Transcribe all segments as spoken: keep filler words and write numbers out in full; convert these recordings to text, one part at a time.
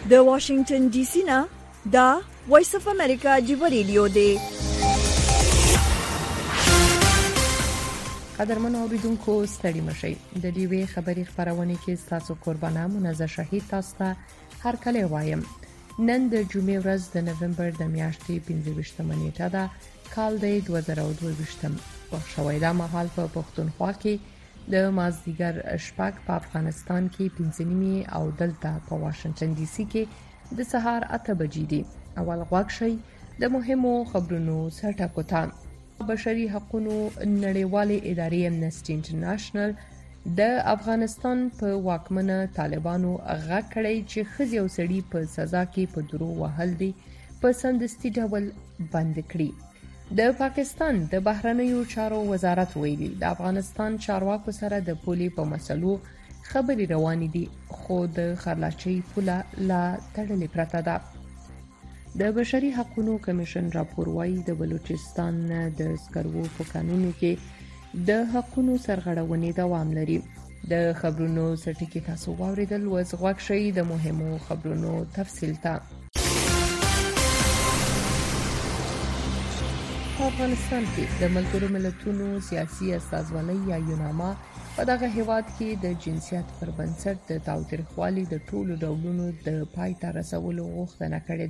د واشنگټن ډي سي نه دا وایس اف امریکا جبر ریډیو دی. قدرمن اوریدونکو ستړي مشئ د دې خبري خبرونه کې تاسو قربانه منزه شهید تاسو ته هر کله وایم. نن د جمعې ورځ د نومبر د میاشتې پنځه ویشتمه نیټه ده، کال دی دوه زره دوه ویشتم. وخت شوی دا مهال په پښتونخوا کې د مازدیګر شپږ، په افغانستان کې پنځه نیمې او دلته په واشنگټن ډي سي کې د سهار اته بجې دي. اول غوږ شئ د مهمو خبرونو سرټکو ته. بشري حقوقو نړیوالې ادارې امنسټي انټرنیشنل د افغانستان په واکمنه طالبانو غږ کړی چې ښځې او سړي په سزا کې په درو وهل دي په سمدستي ډول بند کړي. د پاکستان د بهرنیو چارو وزارت ویلي د افغانستان چارواکو سره د پولي په مسلو خبري روانې دي، خو د خرلاچي پوله لا تړلې پرته ده. د بشري حقوقو کمیشن راپور وايي د بلوچستان د سکرو په قانونو کې د حقوقو سرغړونې دوام لري. د خبرونو سرټکی تاسو واوریدل، وز غوښ شي د مهمو خبرونو تفصیل ته. په افغانستان کې د ملګرو ملتونو سیاسي استازولۍ یا یوناما په دغه هیواد کې د جنسیت پر بنسټ د تاوتریخوالي د ټولو ډولونو د پای ته رسولو غوښتنه کړې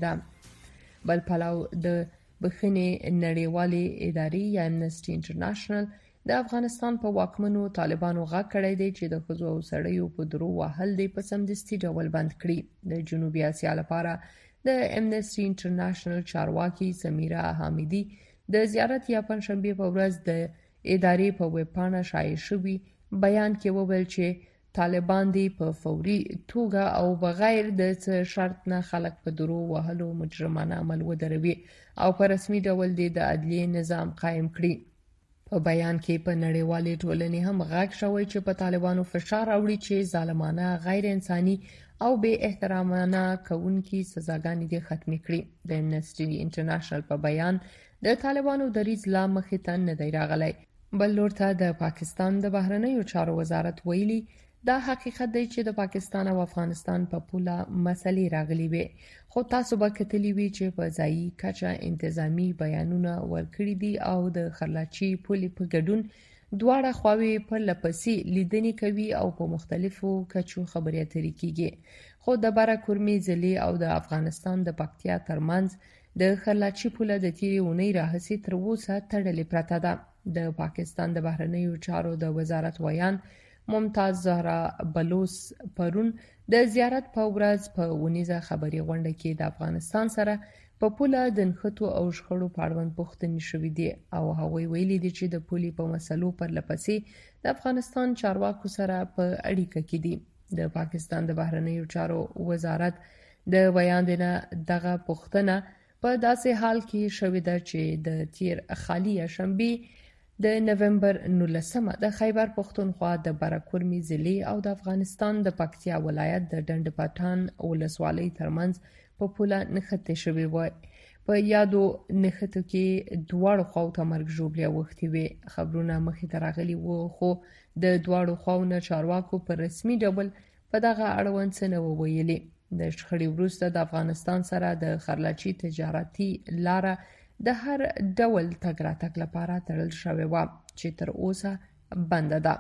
ده. بل پلو د بخښنې نړیوالې ادارې یا امنسټي انټرنیشنل د افغانستان په واکمنو طالبانو غږ کړی دی چې د ښځو او سړیو په درو وهل دی په سمدستي ډول بند کړي. د جنوبي اسیا لپاره د امنسټي انټرنیشنل چارواکي سمیرا حامدي د زیارت یا پنځشنبه په ورځ د ادارې په ویب پاڼه شایع شوی بیان کې وویل چې طالبان دی په فوري توګه او بغیر د څه شرط نه خلک په درو وهلو مجرمانه عمل ودروي او په رسمي ډول دی د عدلیه نظام قائم کړي. په بیان کې په نړیوالې ټولنې هم غږ شوی چې په طالبانو فشار راوړي چې ظالمانه، غیر انساني او بې احترامانه کوونکي سزاګانې دي ختمې کړي. د امنسټي انټرنیشنل په بیان د طالبانو دریځ لا مخې ته نه دی راغلی. بل لور ته د پاکستان د بهرنیو چارو وزارت ویلي دا حقیقت دی چې د پاکستان او افغانستان په پوله مسلې راغلي وي، خو تاسو به کتلی وي چې په ځایي کچه انتظامی بیانونه ورکړي دي او د خرلاچي پولې په ګډون دواړه خواوې پرله پسې لیدنې کوي او په مختلفو کچو خبرې اترې کیږي. خو د بره کورمې ضلع او د افغانستان د پکتیا ترمنځ د خرلاچي پوله د تیرې اونۍ راهیسې تر اوسه تړلې پرته ده. د پاکستان د بهرنیو چارو د وزارت ویان ممتاز زهرا بلوچ پرون د زیارت په ورځ په ونیزه خبري غونډه کې د افغانستان سره په پوله د نښتو او شخړو په اړوند پوښتنې شوې دي او هغوی ویلي دي چې د پولي په مسلو پرله پسې د افغانستان چارواکو سره په اړیکه کې دي. د پاکستان د بهرنیو چارو وزارت د بیان دنه دغه پوښتنه په داسې حال کې شوې ده چې د تیر خالی شنبه د نومبر نولسمه د خیبر پښتونخوا د براکورمي ضلع او د افغانستان د پکتیا ولایت د ډنډ پټان ولسوالۍ ترمنځ په پوله نښتې شوې وای. په یادو نښتو کې دواړو خواو ته مرګ ژوبلې اوښتې وې. خبرونه مخې ته راغلي وو، خو د دواړو خواو نه چارواکو په رسمي ډول په دغه اړوند څه نه وویلي. د شخړې وروسته د افغانستان سره د خرلاچي تجارتي لاره د هر ډول تګ راتګ لپاره تړل شوې وه چې تر اوسه بنده ده.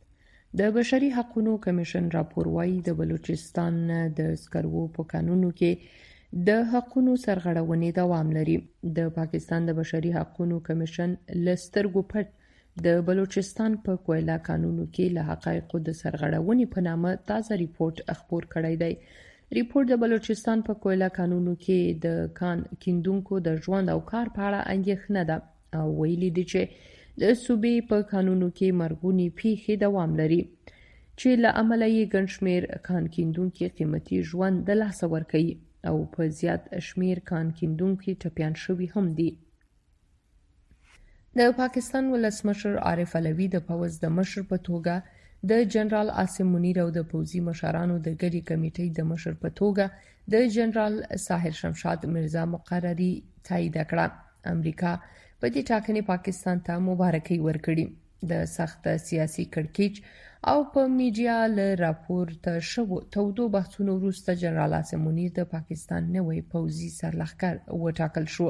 د بشري حقوقو کمیشن راپور وايي د بلوچستان د سکرو په قانونو کې د حقوقو سرغړونې دوام لري. د پاکستان د بشري حقوقو کمیشن لسترګو پټ د بلوچستان په کویلا قانونو کې له حقایقو د سرغړونې په نامه تازه ریپورت خپور کړی دی. ریپورت د بلوچستان په کویلا قانونو کې د کان کیندونکو د ژوند او کار په اړه اندېښنه ده او ویلي دي چې د صوبې په قانونو کې مرګونی پیښې دوام لري چې له امله یې ګڼ شمېر کان کیندونکي قیمتي ژوند د لاسه ورکوي او په زیات شمېر کان کیندونکي ټپیان شوي هم دي. د پاکستان ولسمشر عارف علوي د پوځ د مشر په توګه د جنرال عاصم منیر او د پوځي مشرانو د ګډې کمیټې د مشر په توګه د جنرال ساحر شمشاد مرزا مقرری تایید کړه. امریکا په دې ټاکنې پاکستان ته مبارکي ورکړي. د سخت سیاسي کړکېچ او په میډیا له راپورته شوو تودو بحثونو وروسته جنرال عاصم منیر د پاکستان نوی پوځي سرلښکر وټاکل شو.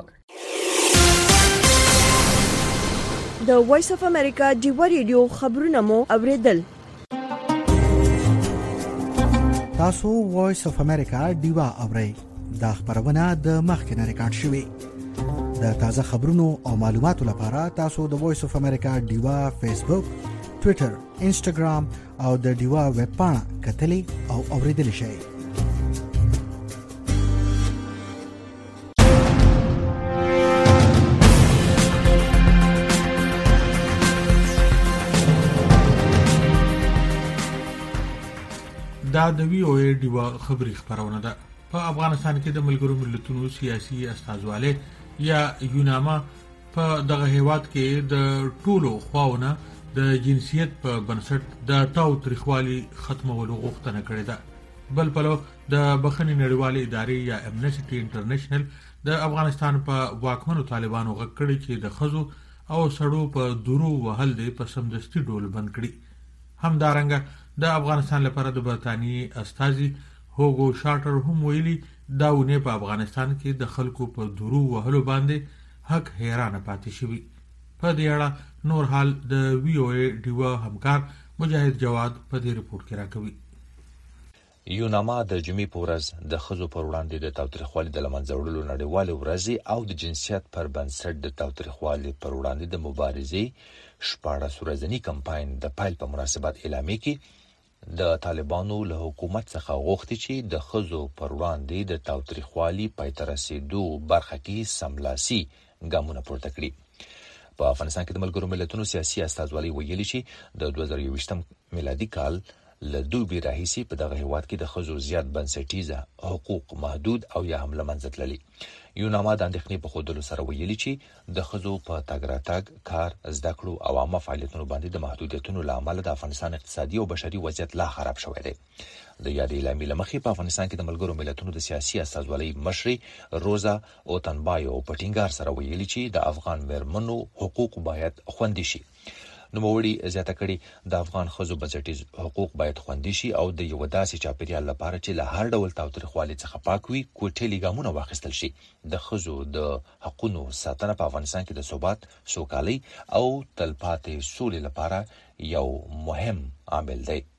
د وایس اف امریکا ډیوا ریډیو خبرونه مو اوریدل. تاسو وایس اف امریکا ډیوا اورئ. دا خبرونه د مخکنه ریکارډ شوې. د تازه خبرونو او معلوماتو لپاره تاسو د وایس اف امریکا ډیوا فیسبوک، ټوئیټر، انسټاګرام او د ډیوا ویب پاڼه کتلې او اوریدل شئ. دا د وی او ای ډیوا خبری خبرونه ده. په افغانستان کې د ملګرو ملتونو سیاسي استازواله یا یوناما په دغه هیواد کې د ټولو خواونه د جنسیت په بنسټ د تاوتریخوالي ختمولو غوښتنه کړې ده. بل پلو د بخښنې نړیوالې ادارې یا امنیسټي انټرنیشنل د افغانستان په واکمنو طالبانو غږ کړی چې د خزو او سړو په درو وهل دي په سمدستي ډول بند کړي. همدارنګه د افغانستان لپاره د برتانیې استازي هوګو شارټر هم ویلي دا ونه په افغانستان کې د خلکو په درو وهلو باندې حق حیرانه پاتې شوی. په دې اړه نور حال د وی او ای ډیوا همکار مجاهد جواد په دې رپورت کې راکوي. یوناما د جمعې په ورځ د خزو پر وړاندې د تاوتریخوالي د لمنځه وړلو نړیوالې ورځې او د جنسیت پر بنسټ د تاوتریخوالي پر وړاندې د مبارزې شپاړس ورځنی کمپاین د پایل په مناسبت اعلامیه کې د طالبانو له حکومت څخه غوښتي چې د خزو پر وړاندې د تاوتریخوالي پای ته رسیدو برخه کې سملاسي ګامونه پورته کړي. په افغانستان کې د ملګرو ملتونو سیاسي استازولۍ ویلي چې د دوه زره یوویشتم میلادي کال له دوبي راهیسې په دغه هیواد کې د خزو زیات بنسټیزه حقوق محدود او یا هم له منځه تللي. یوناما د اندېښنې په ښودلو سره ویلي چې د خزو په تګ راتګ، کار، زده کړو او عامه فعالیتونو باندې د محدودیتونو له امله د افغانستان اقتصادي او بشري وضعیت لا خراب شوی دی. د یادې اعلامیې له مخې په افغانستان کې د ملګرو ملتونو د سیاسي استازولۍ مشرې روزا اوتنبایو په ټینګار سره ویلي چې د افغان میرمنو حقوق باید خوندي شي. نوموړي زیاته کړي د افغان خزو بنسټیز حقوق باید خوندي شي او د یو داسې چاپیریال لپاره چې له هر ډول تاوتریخوالي څخه پاک وي کوټلي ګامونه واخیستل شي. د خزو د حقوقو ساتنه په افغانستان کې د ثبات، سوکالۍ او تلپاتې سولې لپاره یو مهم عامل دی.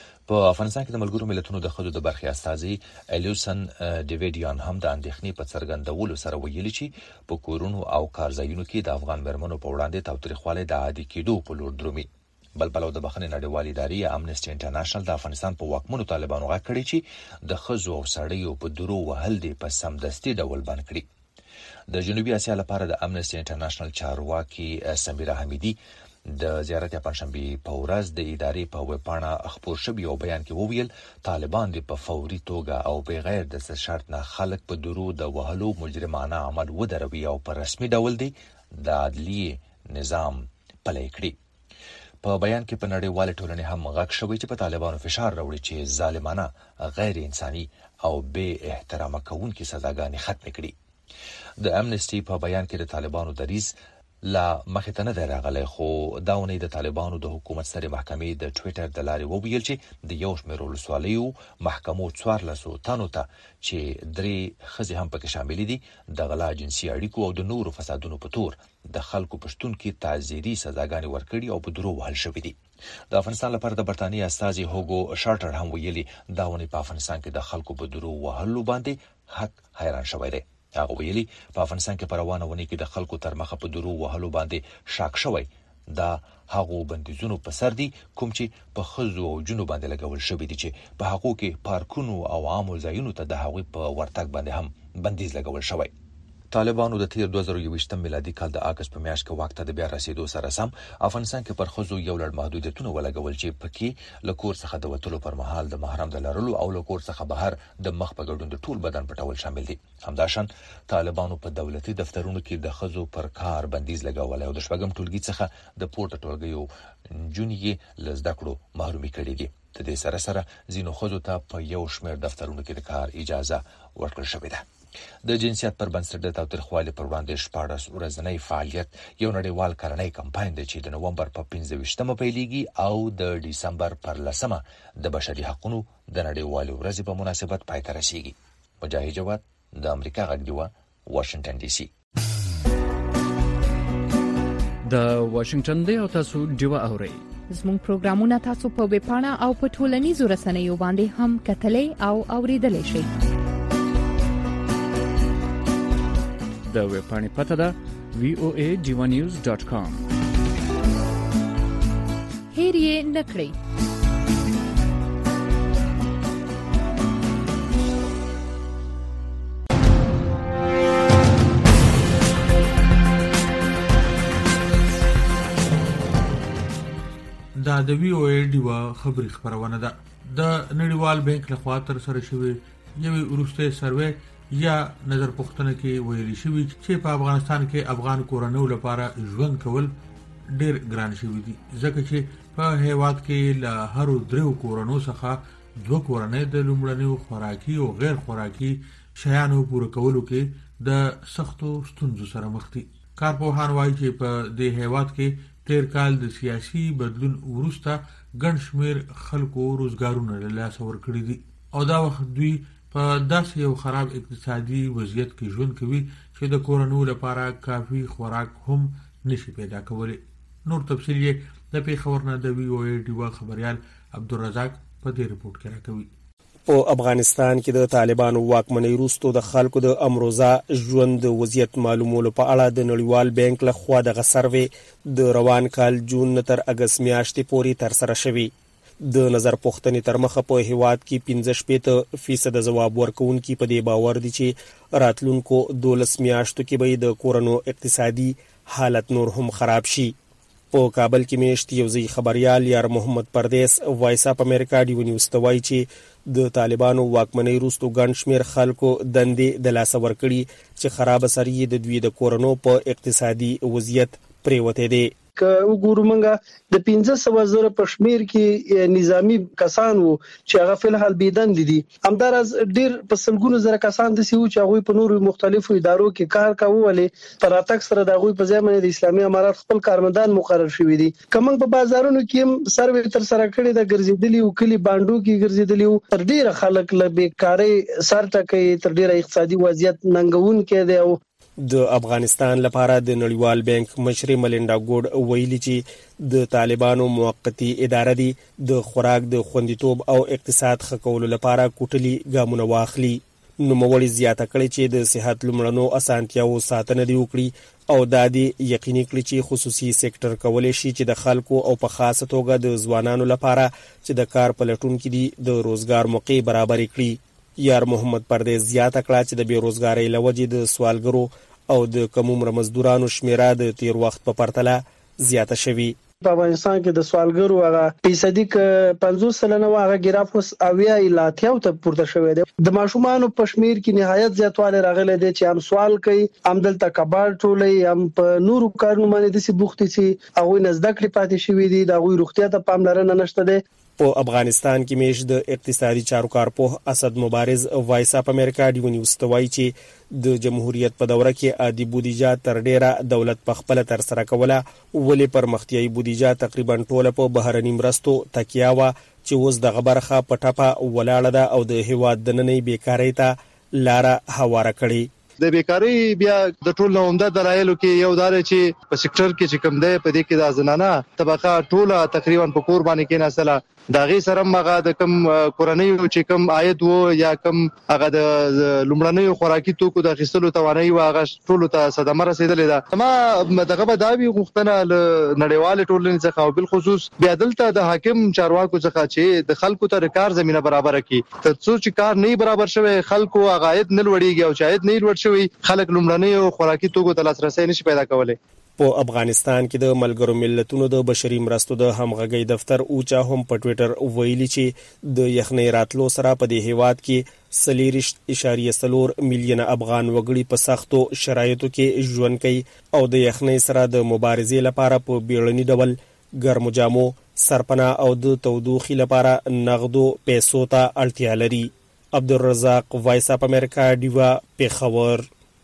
په افغانستان کې د ملګرو ملتونو د خزو د برخې استازي الیوسن ډیویډیان هم د اندېښنې په څرګندولو سره ویلي چې په کورونو او کارځایونو کې د افغان میرمنو په وړاندې تاوتریخوالی د عادي کېدو په لور درومي. بل پلو د بخښنې نړیوالې ادارې یا امنیسټي انټرنیشنل د افغانستان په واکمنو طالبانو غږ کړی چې د خزو او سړیو په درو وهل دي په سمدستي ډول بند کړي. د جنوبي اسیا لپاره د امنیسټي انټرنیشنل چارواکي سمیرا حمیدي د زیارت پنځشنبه په ورځ د ادارې په ویب پاڼه خپور شوی او بیان کې وویل طالبان د په فوري توګه او بغیر د څه شرط نه خلک په درو د وهلو مجرمانه عمل ودروي او په رسمي ډول دی د عدلي نظام پلی کړي. په بیان کې په نړیواله ټولنې هم غږ شوی چې په طالبانو فشار راوړي چې ظالمانه، غیر انساني او بې احترامه کوونکې سزاګانې ختم کړي. د امنیسټي په بیان کې د طالبانو دریځ لا مخې ته نه دی راغلی، خو دا اونۍ د طالبانو د حکومت سرې محکمې د ټویټر د لارې وویل چې د یو شمېر ولسوالیو محکمو څوارلسو تنو ته چې درې ښځې هم پکې شاملې دي د غلا، جنسي اړیکو او د نورو فسادونو په تور د خلکو په شتون کې تعزیري سزاګانې ورکړي او په درو وهل شوي دي. د افغانستان لپاره د برتانیې استازي هوګو شارټر هم ویلي دا اونۍ په افغانستان کې د خلکو په درو وهلو باندې حق حیران شوی دی. هغه ویلي په افغانستان کې په روانه ونې کې د خلکو تر مخه په درو وهلو باندې شاک شوی. دا هغو بندیزونو په سر دي کوم چې په خزو او جنو باندې لګول شوی دي چې په هغو کې پارکونو او عامو ځایونو ته د هغوی په ورتګ باندې هم بندیز لګول شوی. طالبانو د تیر دوه زره یوویشتم میلادي کال د اگست په میاشت کې واک ته د بیا رسیدو سره سم افغانستان کې پر خزو یو لړ محدودیتونه ولګول چې پکې له کور څخه د وتلو پر مهال د محرم د لرلو او له کور څخه بهر د مخ په ګډون د ټول بدن پټول شامل دي. همداشان طالبانو په دولتي دفترونو کې د خزو پر کار بندیز لګول او د شپږم ټولګي څخه د پورته ټولګیو جونیې له زده کړو محرومي کړي دي. د دې سره سره ځینو خزو ته په یو شمېر دفترونو کې د کار اجازه ورکړل شوې ده. د جنسیت پر بنسټ د تاوتریخوالي پر وړاندې شپاړس ورځنی فعالیت یو نړیوال کارنۍ کمپاین دی چې د نومبر په پنځه ویشتمه پیلېږي او د ډسمبر پر لسمه د بشري حقوقو د نړیوالې ورځې په مناسبت پای ته رسیږي. مجاهد جواد، د امریکا غږ ډیوه، واشنگټن ډي سي. د واشنگټن دی او تاسو ډیوه اورئ. زموږ پروګرامونه تاسو په ویب پاڼه او په ټولنیزو رسنیو باندې هم کتلای او اوریدلای شئ. د ویب پاڼې پته ده وی او ای ډیوه نیوز ډاٹ کام. هیر یې نکړئ. دا د وی او ای ډیوه خبري خبرونه ده. د نړیوال بانک لخوا تر سره شوی یوه وروسته سروې یا نظر پوښتنه کې ویل شوی چې په افغانستان کې افغان کورنۍ لپاره ژوند کول ډیر ګران شوی دي، ځکه چې په هیواد کې له هر درو کورنۍ څخه دوه کورنۍ د لومړنیو خوراکي او غیر خوراکي شیانو پوره کولو کې د سختو ستونزو سره مخ دي. کارپوهان وایي چې په دې هیواد کې تیر کال د سیاسي بدلون وروسته ګڼ شمېر خلکو روزګارونه له لاسه ورکړي دي او دا وخت دوی په داسې یو خراب اقتصادي وضعیت کې ژوند کوي چې د کورنۍ لپاره کافي خوراک هم نشي پیدا کولی. نور تفصیل یې د پیښور نه د وی او ای ډیوه خبريال عبدالرزاق په دې رپورت کې راکوي. په افغانستان کې د طالبانو واکمنۍ وروسته د خلکو د امروزه ژوند وضعیت معلومولو په اړه د نړیوال بانک لخوا د سروې د روان کال جون تر اگست میاشتې پورې تر سره شوی. د نظر پوښتنې تر مخه په هیواد کې پنځه شپږ فیصد جواب ورکوونکي په دې باور دي چې راتلونکو دولس میاشتو کې به د کورونو اقتصادي حالت نور هم خراب شي. په کابل کې میشت یو ځای خبريال یار محمد پردیس وایس اپ امریکا ډیو نیوز ته وایي چې د طالبانو واکمنۍ وروسته ګڼ شمېر خلکو دندې د لاسه ورکړي چې خراب اثر یې د دوی د کورونو په اقتصادي وضعیت پریوته دي. که وګورو موږ د پنځه سوه زره په شمیر کې نظامی کسان وو چې هغه په الحال بيدند دي. همدارز ډیر په سلګونو زره کسان د سیو چې هغه په نورو مختلفو ادارو کې کار کاوه، پر اتک سره د هغه په ځای باندې د اسلامي امارات خپل کارمندان مقرر شوي دي. کوم په بازارونو کې سروې تر سره کړي د ګرځېدلي او کلی باندو کې ګرځېدلي تر ډیره خلک له بیکاری سر ټکي تر ډیره اقتصادي وضعیت ننګون کې دی. او د افغانستان لپاره د نړیوال بانک مشر ملینډا ګوډ ویلي چې د طالبانو موقتی اداره دي د خوراک د خوندیتوب او اقتصاد ښه کولو لپاره کوټلي ګامونه واخلي. نو مولي زیاته کړي چې د صحت لمړنو اسانتیاو ساتنه دی وکړي او د دې یقیني کړي چې خصوصي سېکټر کولای شي چې د خلکو او په خاصه توګه د ځوانانو لپاره چې د کار پلټون کې دي د روزګار موقع برابر کړي. یار محمد پردیس زیاته کړه چې د بیروزګاری لوجې د سوالګرو او د کمومره مزدورانو شمیره د تیر وخت په پرتله زیاته شوي. په افغانستان کې د سوالګرو هغه فیصدي ک پنځوس سلنه هغه ګرافوس اویا الاتیاو ته پورته شوی دی. د ماشومان په شمیر کې نهایت زیاتوالی راغلی دی چې هم سوال کوي، هم دلته کباړ ټولي، هم په نورو کارونو باندې د سي بوختي سي هغه نزدکړي پاتې شوی دي، د هغه روغتیا ته پاملرنه نشته دی. په افغانستان کې میش د اقتصادي چارو کارپوه اسد مبارز وایس اپ امریکا ډیو نیوز ته وایي چې د جمهوریت په دوره کې عادي بودیجه تر ډیره دولت په خپل تر سره کوله، ولې پرمختیايي بودیجه تقریبا ټوله په بهرني مرستو تکیه و چې اوس د غبرخه په ټپه ولاړه ده او د هیواد د نننۍ بیکاری ته لار هواره کړي. د بیکاری بیا د ټول عمده دلایلو کې یو دار چې په سېکټر کې چې کوم دی په دې کې د زنانه طبقه ټوله تقریبا په کور باندې کې نسله دا غي سره مغه د کم کورنۍ چې کم عاید وو یا کم هغه د لومړنۍ خوراکي توکو د غسلو توانایي واغه ټول ته صدمه رسیدلې ده. ما دغه بداوی غوښتنه نړیوال ټولنې څخه او بل خصوص بیا دلته د حاکم چارواکو څخه چې د خلکو ته کار زمينه برابر کړي، تر څو چې کار نه برابر شوی خلکو عاید نه لوړیږي او چې عاید نه لوړ شوی خلک لومړنۍ خوراکي توکو ته لاسرسي نشي پیدا کولای. په افغانستان کې د ملګرو ملتونو د بشري مرستو د همغږي دفتر اوچا هم په ټوئیټر ویلي چې د یخنۍ راتلو سره په دې هیواد کې سلیریش اشاریه سلور میلیونه افغان وګړي په سختو شرایطو کې ژوند کوي او د یخنۍ سره د مبارزې لپاره په بیړني ډول ګرمو جامو، سرپناه او د تودوخي لپاره نغدو پیسو ته اړتیا لري. عبدالرزاق وایس اپ امریکا دیوا پیښور.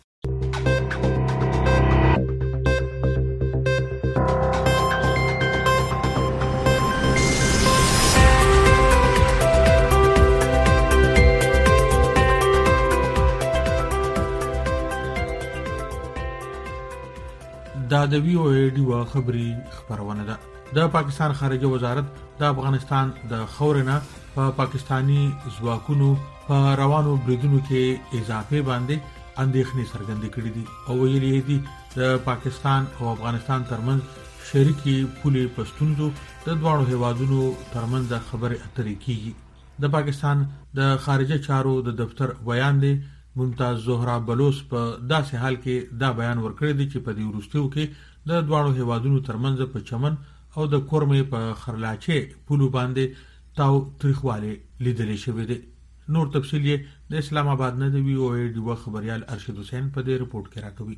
دا د وی او ای ډیوا خبري خبرونه ده. د پاکستان خارجه وزارت د افغانستان د خورنه په پا پاکستانی ځواکونو په روانو بریدونو کې اضافه باندې اندېښنې څرګندې کړې دي او ویلي دي د پاکستان او افغانستان ترمنځ شریکي پولې پښتونزو د دوه هیوادونو ترمنځ خبرې اترې کیږي. د پاکستان د خارجه چارو د دفتر بیان دی ممتاز زهرا بلوچ په داسې حال کې دا بیان ورکړی دی چې په دې وروستیو کې د دوه هیوادونو ترمنځ په چمن او د کورمې په خرلاچې پولو باندې تاو تاریخواله لیدل شوی دی. نور تفصیل د اسلام آباد نه دی وی او ای ډیوا خبريال ارشد حسین په دې رپورت کې راکوي.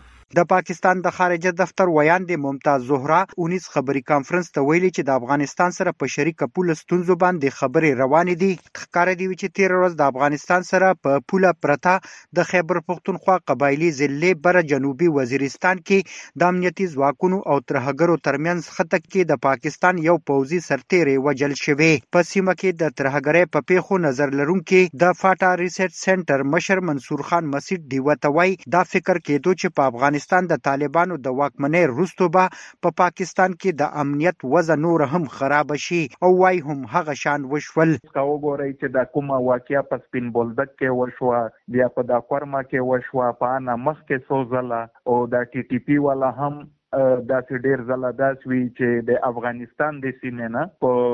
د پاکستان د خارجه دفتر ویان دی ممتاز زهرا اونیس خبري کانفرنس ته ویلي چې د افغانستان سره په شریک پوله ستونزو باندې خبرې روانې دي. ښکار دی چې تیر ورځ د افغانستان سره په پوله پرتا د خیبر پختونخوا قبایلی ضلع بر جنوبي وزیرستان کې د امنیتي ځواکونو او ترهګرو ترمنځ خټک کې د پاکستان یو پوځي سرتیری وجل شوی. په سیمه کې د ترهګرۍ په پیښو نظر لرونکي د فاټا ریسرچ سنټر مشر منصور خان مسیح دیوتوي دا فکر کېدو چې په افغانستان د طالبانو د واکمنۍ وروسته به په پاکستان کې د امنیت وضع نور هم خراب شي او وايي هم هغه شان وشول. کا وګورئ چې د کومه واقعیا په سپین بولدک کې وشوه بیا په د کورما کې وشوه په انا مخ کې سوزله او د ټي ټي پی والا هم دا چې ډیر زله داس وی چې د افغانستان د سینې نه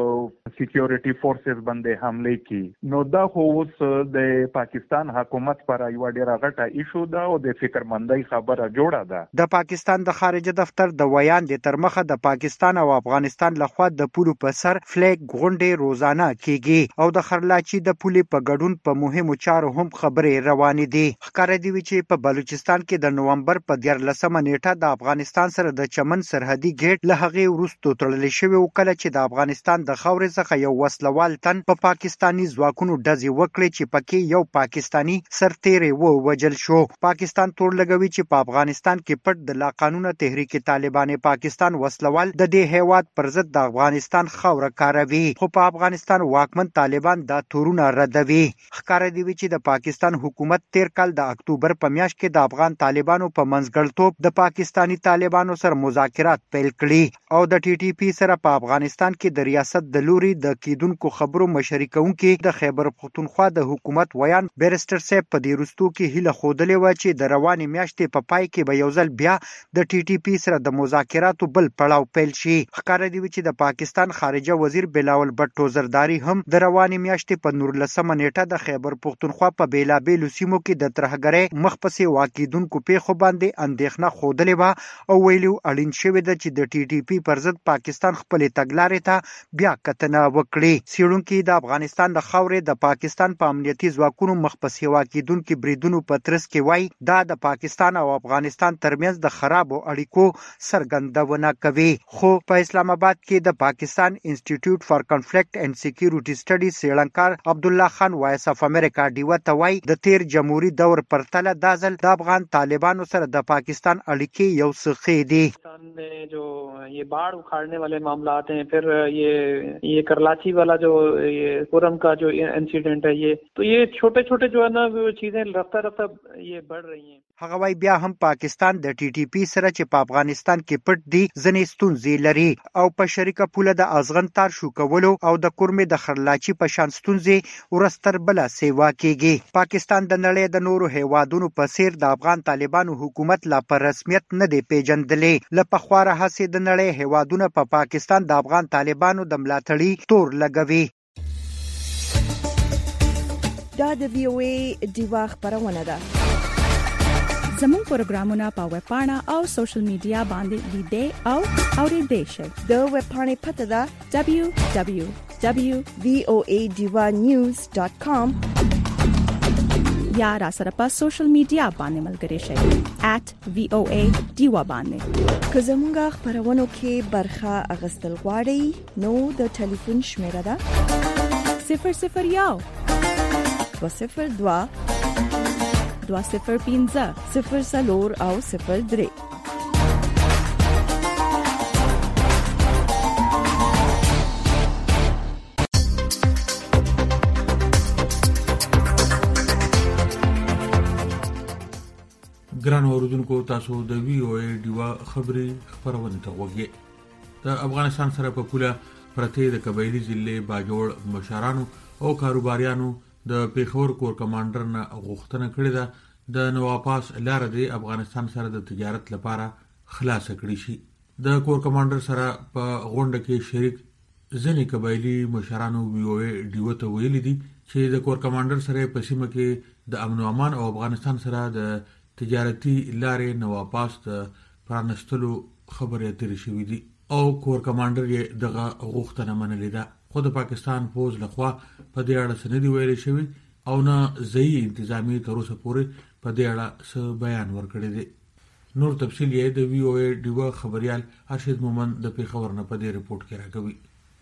په سکیورټي فورسز باندې حمله کی. نو دا خو اوس د پاکستان حکومت پر یو ډیر غټه ایشو ده او د فکرمندۍ خبره جوړه ده. د پاکستان د خارجه دفتر د ویان د ترمخه د پاکستان او افغانستان لخوا د پولو په سر فلیګ غونډې روزانه کیږي او د خرلاچي د پولې په ګډون په مهمو چارو هم خبرې روانې دي. ښکار دی چې په بلوچستان کې د نومبر په دیارلسمه نیټه د افغانستان سره د چمن سرحدي ګیټ له هغې وروسته تړل شوی او کله چې د افغانستان د خاورې څخه یو وسلوال تن په پا پاکستانی ځواکونو ډزې وکړې چې پکې یو پاکستانی سرتیری و وجل شو. پاکستان تور لګوي چې په افغانستان کې پټ د لا قانونه تحریک طالبان پاکستان وسلوال د دې هیواد پر ضد د افغانستان خاوره کاروي خو په افغانستان واکمن طالبان دا تورونه ردوي. ښکار دی چې د پاکستان حکومت تیر کال د اکتوبر په میاشت کې د افغان طالبانو په منځګړتوب د پاکستانی طالبانو سره مذاکرات پیل کړي او د ټي ټي پی سره په افغانستان کې د ریاست د لوري د کیدونکو خبرو مشري کوونکي د خیبر پختونخوا د حکومت ویان بیرستر صاحب په دې وروستو کې هیله ښودلې و چې د روانې میاشتې په پای کې به یو ځل بیا د ټي ټي پی سره د مذاکراتو بل پړاو پیل شي. ښکار دی چې د پاکستان خارجه وزیر بلاول بټو زرداری هم د روانې میاشتې په نورلسمه نیټه د خیبر پختونخوا په بیلابیلو سیمو کې د ترهګرۍ مخ پسې واقعیدونکو پیښو باندې اندېښنه ښودلې و او ویلو اړین شوی ده چې د ټي ټي پی پر ضد پاکستان خپل تګلارې ته بیا کتنه وکړي. څېړونکي د افغانستان د خاورې د پاکستان په امنیتي ځواکونو مخ پسې واقعیدونکو بریدونو په ترڅ کې وایي دا د پاکستان او افغانستان ترمنځ د خرابو اړیکو څرګندونه کوي. خو په اسلام آباد کې د پاکستان انسټیټیوټ فار کنفلیکټ اینڈ سکیورټي سټډیز څېړنکار عبدالله خان وایس اف امریکا ډیوا ته وایي د تیر جمهوریت دور پرتله دا ځل د افغان طالبانو سره د پاکستان اړیکې یو څه ښې دي. میں جو یہ باڑ اکھاڑنے والے معاملات ہیں پھر یہ یہ کرلاچی والا جو یہ پورم کا جو انسیڈنٹ ہے یہ تو یہ چھوٹے چھوٹے جو ہے نا چیزیں رفتہ رفتہ یہ بڑھ رہی ہیں. هغه وای بیا هم پاکستان د ټي ټي پی سره چې په افغانستان کې پټ دي ځنې ستونزې لري او په شریکه پوله د ازغن تار شو کولو او د کورمې د خرلاچي په شان ستونزې ورستر بل سیوا کېږي. پاکستان د نړۍ د نورو هیوادونو په څیر د افغان طالبانو حکومت لا پر رسمیت نه دی پیژندلې. له پخواره هڅې د نړۍ هیوادونه په پا پاکستان د افغان طالبانو د ملاتړي تور لګوي. دا د وی او ای ډیوا خبرونه ده. زموږ پروګرامونه په ویب پاڼه او سوشل میډیا باندې لیدئ او اورئ شئ. د ویب پاڼې پته ده دبليو دبليو دبليو ډاٹ وی او ای ډیوا نیوز ډاٹ کام یا را سره په سوشل میډیا باندې ملګری شئ ایٹ وی او ای ډیوا باندې. که زموږ خبرونو کې برخه اغستل غواړئ نو د ټلیفون شمیره ده صفر صفر یو دوه صفر دوه دوه صفر پنځه صفر څلور او صفر درې. ګران اوردونکو، تاسو د وی او ای ډیوا خبري خبرونه ته وګورئ. د افغانستان سره په پوله پرته د قبایلی ضلع باجوړ مشرانو او کاروباریانو د پیښور کور کمانډر نه غوښتنه کړې ده د نواپاس لار د افغانستان سره د تجارت لپاره خلاص کړی شي. د کور کمانډر سره په غونډه کې شریک ځینې قبایلی مشرانو وی او ای ډیوا ته ویلي دي چې د کور کمانډر سره په سیمه کې د امن او امان او افغانستان سره د تجارتي لارې نواپاس د پرانستلو خبرې اترې شوې دي او کور کمانډر یې دغه غوښتنه منلې ده. خو د پاکستان فوج لخوا په دې اړه څه نه دي ویلي شوي او نه ځایي انتظامی تر اوسه پورې په دې اړه څه بیان ورکړی دی. نور تفصیل یې د وی او ای ډیوا خبريال ارشد مومند د پیښور نه په دې رپورت کې راکوي.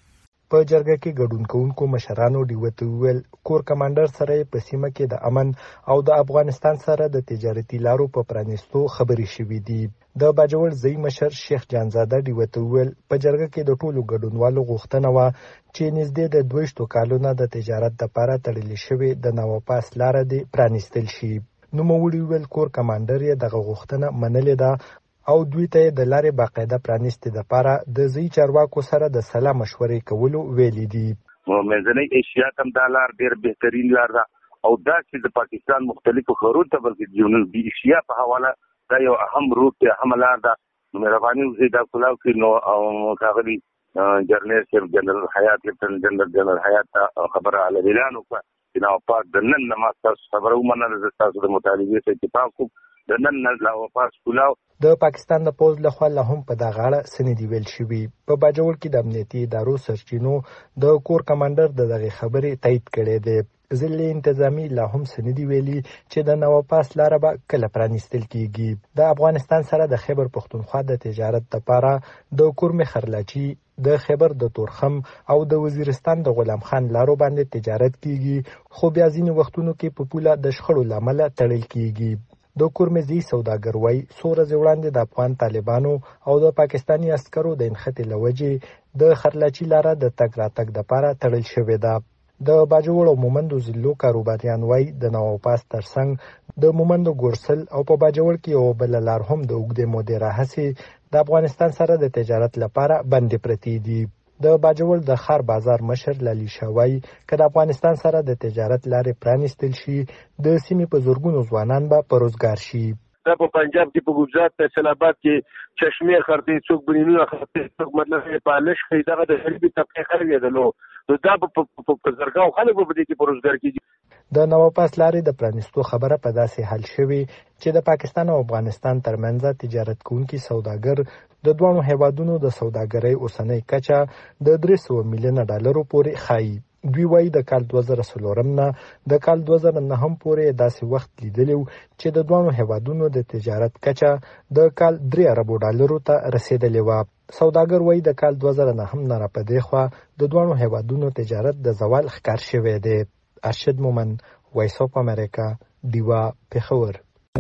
په جرګه کې ګډون کوونکو مشرانو ډیوته ویل کور کمانډر سره په سیمه کې د امن او د افغانستان سره د تجارتي لارو په پرانیستو خبرې شوې دي. د باجوړ ځای مشر شیخ جانزاده ډیوته ویل په جرګه کې د ټولو ګډونوالو غوښتنه و چې نږدې د دویشتو کالونو د تجارت لپاره تړلې شوې د نواپاس لار دې پرانیستل شي. نو موړي ویل کور کمانډر یې دغه غوښتنه منلې ده او دوی ته د لارې باقاعده پرانیستې لپاره د ځای چارواکو سره د سلا مشورې کولو ویلي دي. منځنۍ ایشیا ته دا لار ډېر بهترین لار ده او دا چې د پاکستان مختلفو ښارونو ته بلکې جنوبي ایشیا په حواله دا یو اهم روټ دی، اهم لار ده. مهرباني وکړئ دا کولاو کې نو ښاغلي جنرال صاحب جنرال حیات لیفټننټ جنرال جنرال حیات خبره علی اعلان وکړه چې نواپاس د نن نه ما تاسو خبره ومنله، زه ستاسو د مطالبې سره اتفاق کوم. د نن نه نواپاس کولاو د پاکستان د پوز لخوا له هم په دغه اړه سندې ویل شوي. په باجوړ کې د امنیتي ادارو سرچینو د کور کمانډر د دغه خبرې تایید کړې ده. ضلع انتظامی لا هم سندې ویلي چې د نواپاس لار به کله پرانیستل کیږي. د افغانستان سره د خیبر پښتونخوا د تجارت لپاره د کورمې خرلاچی، د خیبر د تورخم او د وزیرستان د غلام خان لارو باندې تجارت کیږي، خو بیا ځینې وختونو کې په پوله د شخړو لامل تړل کیږي. د کورمزي سوداګر وای څو ورځې وړاندې د افغان طالبانو او د پاکستاني عسکرو د انخته لوجې د خرلاچی لاره د تګ راتګ لپاره تړل شوې ده. د باجوړ او مومندو ضلعو کاروباریان وای د نواپاس ترڅنګ د مومندو ګورسل او په باجوړ کې یو بل لار هم د اوږدې مودې راهیسې د افغانستان سره د تجارت لپاره بندې پرتې دي. د باجوړ د خار بازار مشر لالی شوای که د افغانستان سره د تجارت لارې پرانیستل شي د سیمې په زورګونو ځوانان به په روزګار شي. دا په پنجاب کې په ګجرات فیصل آباد کې چشمه خرطې څوک بنینو خرطې څوک مطلب پالش خې دغه د غریبي طبقه خلک دلو نو دا په زرګاو خلک په دې کې په روزګار کې. د نواپاس لارې د پرانیستو خبره په داسې حل شوی چې د پاکستان او افغانستان ترمنځ تجارت کوونکي سوداګر د دوه هیوادونو د سوداګرۍ اوسنۍ کچه د درې سوه میلیونه ډالرو پورې ښایي. دوی وایي د کال دوه زره څلورم نه د کال دوه زره نهم پورې داسې وخت لیدلی چې د دوه هیوادونو د تجارت کچه د کال درې اربو ډالرو ته رسیدلې وه. سوداګر وایي د کال دوه زره نهم نه راپدې خوا د دوه هیوادونو تجارت د زوال ښکار شوی دی. ارشد مومند، وایس اف امریکا، ډیوا، پیښور.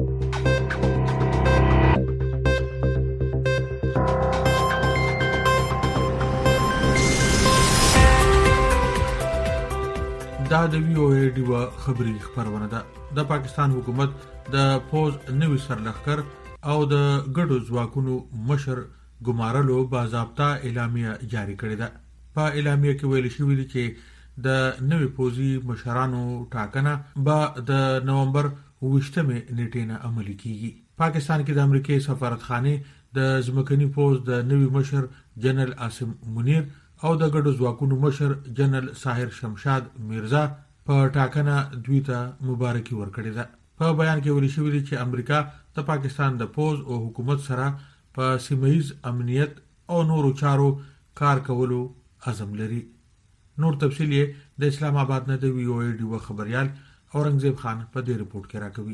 دا د وی او ای ډیوا خبري خبرونه ده. د پاکستان حکومت د پوز نوي سرلښکر او د ګډو ځواکونو مشر ګمارلو باضابطه اعلامیه جاری کړې ده. په اعلامیه کې ویل شوی دی چې د نوي پوزي مشرانو ټاکنه به د نومبر ویشتمې نیټې نه عملي کیږي. پاکستان کې د امریکای سفارتخانه د ځمکني پوز د نوي مشر جنرال عاصم منیر او د ګډو ځواکونو مشر جنرال ساحر شمشاد میرزا په ټاکنه دوی ته مبارکي ورکړې ده. په بیان کې ویل شوی دی چې امریکا د پاکستان د پوز او حکومت سره په سیمه‌ییز امنیت او نورو چارو کار کولو عزم لري. نور تفصیل یې د اسلام آباد نه د وی او ای ډیوا خبريال اورنګزیب خان په دې رپورت کې راکوي.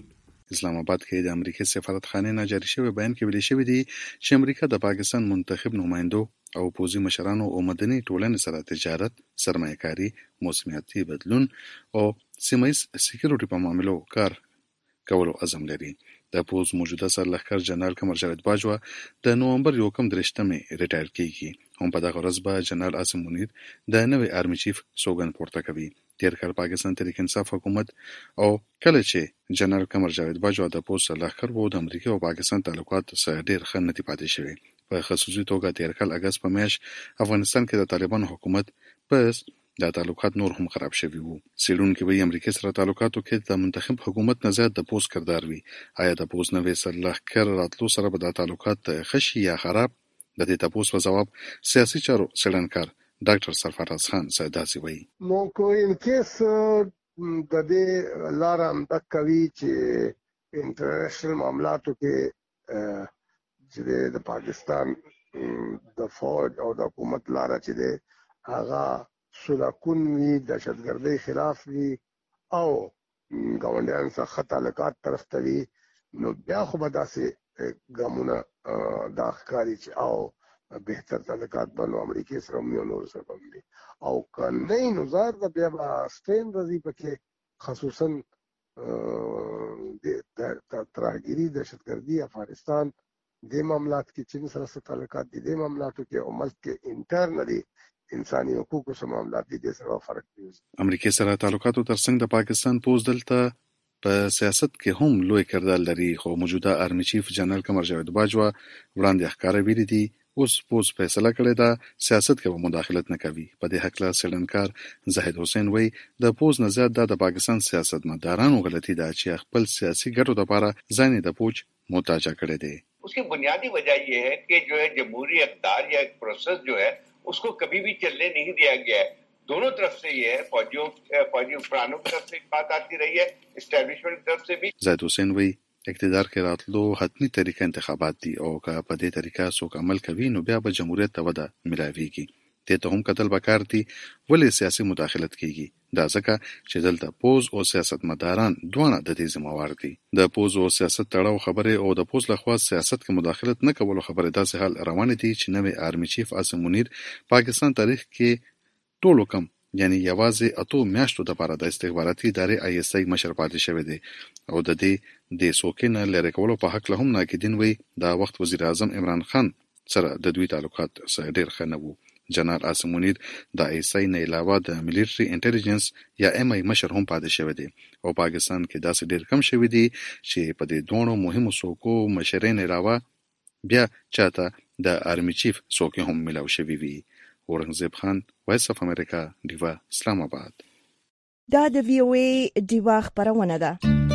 اسلام آباد کې د امریکای سفارتخانې نه جاري شوی بیان کې ویل شوی دی چې امریکا د پاکستان منتخب نمائندو او پوځي مشرانو او مدني ټولنې سره تجارت، سرمایه‌کاري، موسمیاتي بدلون او سیمه‌ییز سکیورټي په معاملو کار کولو عزم لري. د پوز موجوده سرلښکر جنرال قمر جاوید باجوا د نومبر یو کم درشتمې ریټایر کیږي. هم په دغه ورځ به جنرال عاصم منیر د نوې آرمي چیف سوګند پورته کوي. تیر کال پاکستان تحریک انصاف حکومت او کله چې جنرال قمر جاوید باجوا د پوز سرلښکر وو د امریکا او پاکستان تعلقات سره ډیر ښه نه دي پاتې شوي. په خصوصي توګه تیر کال اگست په میاشت افغانستان کې د طالبانو حکومت پس د تعلقات نور هم خراب شوي وو. څېړونکي وایي امریکا سره تعلقاتو کې د منتخب حکومت نه زیات د پوز کردار وي. آیا د پوز نوې سرلښکر راتلو سره به د تعلقات ښه شي یا خراب؟ د دې تپوس په ځواب سیاسي چارو څېړنکار ډاکټر سرفراز خان سیداسي وایي نو کو ان کیس د دې لار هم د کوي چې انټرنیشنل معاملاتو کې چې د پاکستان د فوج او د حکومت لار چې هغه سلاکون وی دهشتګردۍ خلاف وی او ګاونډیان سره تعلقات طرف ته وی نو بیا خو به داسې ګامونه د ښکاري چې او بهتر تعلقات بنو امریکای سره هم یو نور سره باندې او کنه نو زار د بیا سټین راځي پکې خصوصا د ترهګری دهشتګردي افغانستان د معاملات کې چین سره تعلقات دي د معاملاتو کې او ملک کې انټرنلی انساني حقوقو سره معاملات دي د سره فرق دی. امریکا سره تعلقاتو ترڅنګ د پاکستان پوز دلته په سیاست کې هم لوی کردار لري خو موجوده آرمي چیف جنرال قمر جاوید باجوا وړاندې ښکاره ویلي دي اوس پوز فیصله کړې ده سیاست کې به مداخلت نه کوي. په دې هکله څېړنکار زاهد حسین وایي د پوز نه زیات د پاکستان سیاستمدارانو غلطي ده چې خپل سیاسي ګټو لپاره ځان د پوج محتاج کړی دی. उसकी बुनियादी वजह यह है कि जो है जमहूरी इक़्तिदार या एक प्रोसेस जो है उसको कभी भी चलने नहीं दिया गया है. दोनों तरफ से ये है फौजियों फौजी हुक्मरानों की तरफ से बात आती रही है, एस्टैब्लिशमेंट की तरफ से भी. زاهد حسین وایي اقتدار کې راتلو حتمی طریقه انتخابات دي او که په دې طریقه څوک عمل کوي نو بیا به جمهوریت ته وده ملاويږي. دې ته هم کتل پکار دي ولې سیاسي مداخلت کیږي. دا ځکه چې دلته پوز او سیاستمداران دواړه د دې ذمہوار دي. د پوز او سیاست تړاو خبره او د پوز لخوا سیاست کې مداخلت نه کولو خبره داسې حال روان دي چې نوې آرمي چیف عاصم منیر پاکستان تاریخ کې ټولو کم یعنی یوازې اتو میاشتو لپاره د استخباراتي ادارې آی اس آی مشر پاتې شوی دی او د دې د سوکینه لری کولو په حق له هم ناقدین وی دا وخت وزیر اعظم عمران خان سره د دوی تعلقات سره ډیر ښه نه وو. جنرال عاصم منیر د آی اس آی نه علاوه د ملیټری انټيليجنس یا ایم آی مشر هم پاتې شوی دی او پاکستان کې داسې ډیر کم شوی دی چې په دې دوه مهمو څوکو مشرین علاوه بیا چاته د آرمي چیف څوکې هم ملاو شوی وي. اورنګزیب خان وایس اف امریکا دیوا اسلام آباد. دا د وی او ای دیوا خبرونه ده.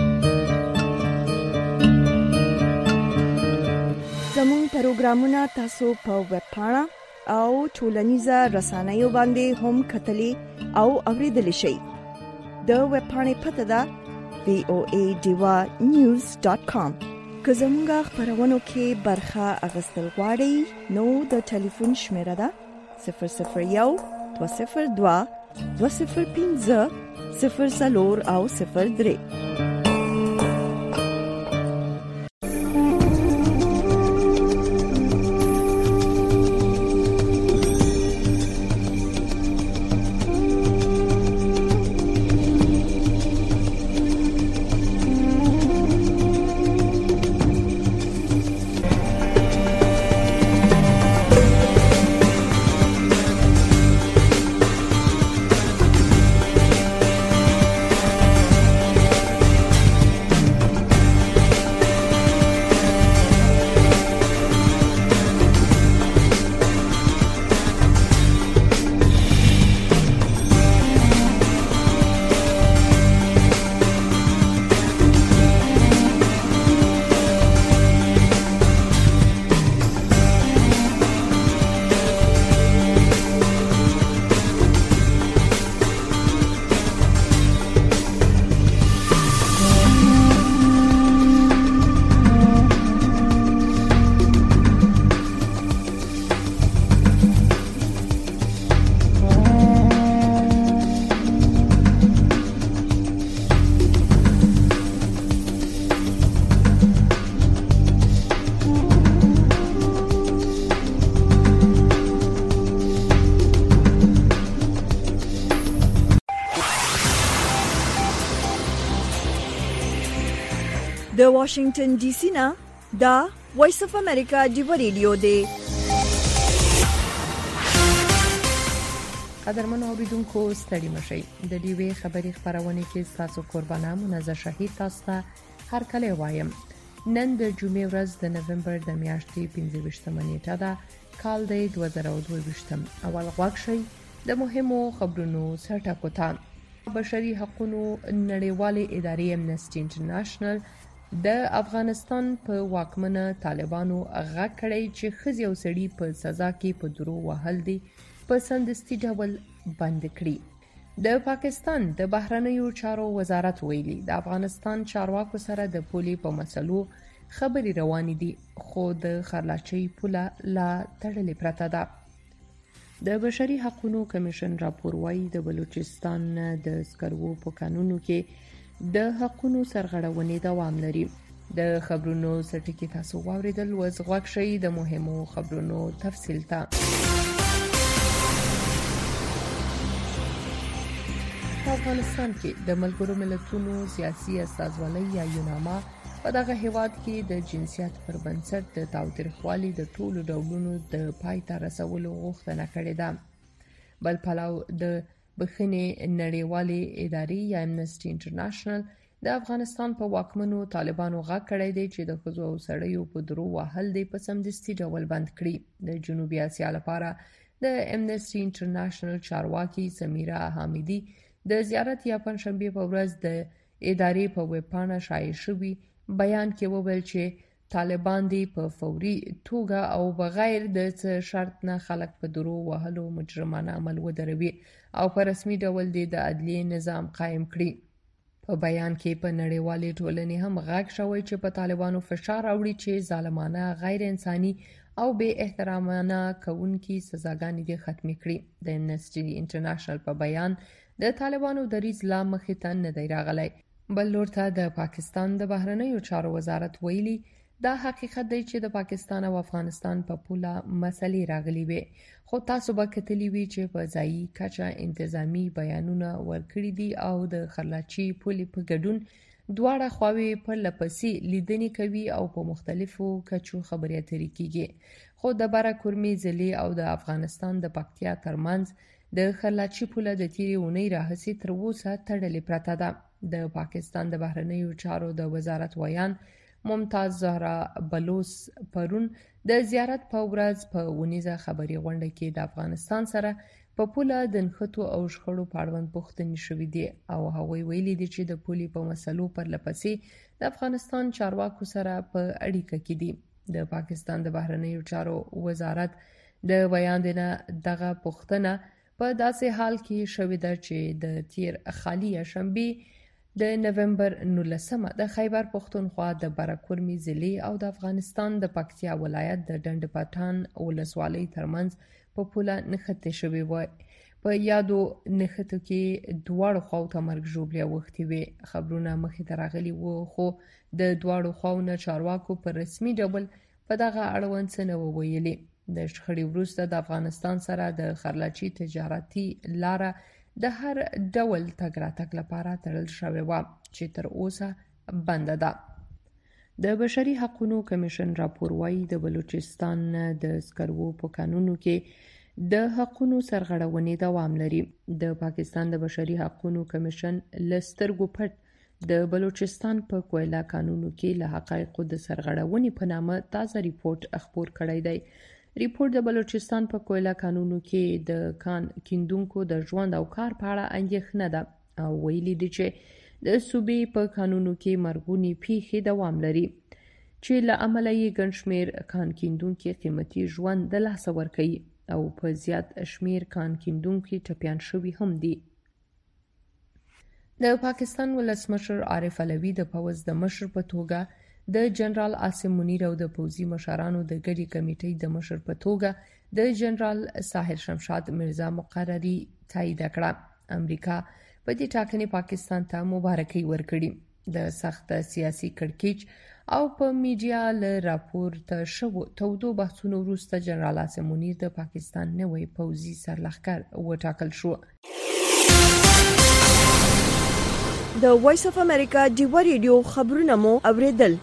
زموږ پروګرامونه تاسو په ویب پاڼه او ټولنیزه رسنیو باندې هم کتلی او اوریدلی شئ. د ویب پاڼې پته ده وی او ای دیوا نیوز ډاټ کام. که زموږ خبرونو کې برخه اخیستل غواړئ نو د ټلیفون شمیره ده صفر صفر یو دوه صفر دوه دوه صفر پنځه صفر څلور او صفر درې. د واشنگټن ډي سي نه دا وایس اف امریکا دی ریډیو دی. قدرمن اوریدونکو ستړي مشئ د دې وی خبری خبرونه کې تاسو قربانه منزه شهید تاسو ته هر کله وایم. نن د جمعې ورځ د نومبر د میاشتې پنځه ویشتمه نیټه ده کال د دوه زره او دوه ویشتم. اول غواړم شي د مهمو خبرونو سرټکو ته بشري حقوقو نړیوالې ادارې امنسټي انټرنیشنل د افغانستان په واکمنه طالبانو غږ کړی چې ښځې او سړي په سزا کې په درو وهل دي په سمدستي ډول بند کړي. د پاکستان د بهرنیو چارو وزارت ویلي د افغانستان چارواکو سره د پولي په مسلو خبري روانې دي خو د خرلاچي پوله لا تړلې پرته ده. د بشري حقوقو کمیشن راپور وايي د بلوچستان د سکرو په قانونو کې د حقوقو سرغړونې دوام لري. د خبرونو سرټکی تاسو واوریدل وز غوښ شي د مهمو خبرونو تفصیل ته. په افغانستان کې د ملګرو ملتونو سیاسي استازولۍ یا یوناما په دغه هیواد کې د جنسیت پر بنسټ د تاوتریخوالي د ټولو ډولونو د پای ته رسولو غوښتنه کړې ده. بل پلو د بخښنې نړیوالې ادارې یا امنسټي انټرنیشنل د افغانستان په واکمنو طالبانو غږ کړی دی چې د ښځو او سړیو په درو وهل دی په سمدستي ډول بند کړي. د جنوبي اسیا لپاره د امنسټي انټرنیشنل چارواکي سمیرا حامدي د زیارت یا پنځشنبه په ورځ د ادارې په ویب پاڼه شایع شوی بیان کې وویل چې طالبان دی په فوري توګه او بغیر د څه شرط نه خلک په درو وهلو مجرمانه عمل ودروي او په رسمي ډول دی د عدلیې نظام قائم کړي. په بیان کې په نړیوالې ټولنې هم غږ شوی چې په طالبانو فشار راوړي چې ظالمانه غیر انساني او بے احترامانه کوونکي سزاګانې دي ختمې کړي. د امنسټي انټرنیشنل په بیان د طالبانو دریځ لا مخې ته نه دی راغلی. بل لور ته د پاکستان د بهرنیو چارو وزارت ویلي دا حقیقت دی چې د پاکستان او افغانستان په پوله مسلې راغلي وي خو تاسو به کتلی وي چې په ځایي کچه انتظامی بیانونه ورکړي دي او د خرلاچي پولې په ګډون دواړه خواوې په لپسې لیدنې کوي او په مختلفو کچو خبرې اترې کیږي. خو د بره کورمې ضلع او د افغانستان د پکتیا ترمنځ د خرلاچي پوله د تیرې اونۍ راهیسې تر اوسه تړلې پرته ده. د پاکستان د بهرنیو چارو د وزارت ویان ممتاز زهرا بلوچ پرون د زیارت په ورځ په ونیزه خبري غونډه کې د افغانستان سره په پوله د نښتو او شخړو په اړوند پوښتنې شوې دي او هغوی ویلي دي چې د پولي په مسلو پر لپسې د افغانستان چارواکو سره په اړیکه کې دي. د پاکستان د بهرنیو چارو وزارت د بیان نه دغه پوښتنه په داسې حال کې شوې ده چې د تیر خالی شنبه د نومبر نولسمه د خیبر پښتونخوا د براکورمي ضلع او د افغانستان د پکتیا ولایت د ډنډ پټان ولسوالۍ ترمنځ په پوله نښتې شوې وای. په یادو نښتو کې دواړو خواو ته مرګ ژوبلې اوښتې وې. خبرونه مخې ته راغلي وو خو د دواړو خواو نه چارواکو په رسمي ډول په دغه اړوند څه نه وویلي. د شخړې وروسته د افغانستان سره د خرلاچي تجارتي لاره د هر ډول تګ راتګ لپاره تړل شوې وه چې تر اوسه بنده ده. د بشري حقوقو کمیشن راپور وايي د بلوچستان د سکرو په قانونو کې د حقوقو سرغړونې دوام لري. د پاکستان د بشري حقوقو کمیشن لسترګو پټ د بلوچستان په کوئله قانونو کې له حقایقو د سرغړونې په نامه تازه ریپورت خپور کړی دی. ریپورت د بلوچستان په کوئله قانونو کې د کان کیندونکو د ژوند او کار په اړه اندېښنه ده او ویلي دي چې د صوبې په قانونو کې مرګونې پیښې دوام لري چې له امله یې ګڼ شمېر کان کیندونکي قیمتي ژوند د لاسه ورکوي او په زیات شمېر کان کیندونکي ټپیان شوي هم دي. د پاکستان ولسمشر عارف علوي د پوځ د مشر په توګه د جنرال عاصم منیر او د پوځي مشرانو د ګډې کمیټې د مشر په توګه د جنرال ساحر شمشاد مرزا مقرری تایید کړه. امریکا په دې ټاکنې پاکستان ته مبارکي ورکړي. د سخت سیاسي کړکېچ او په میډیا له راپورته شوو تودو بحثونو وروسته جنرال عاصم منیر د پاکستان نوی پوځي سرلښکر وټاکل شو. د وایس اف امریکا ډیوا ریډیو خبرونه مو اوریدل.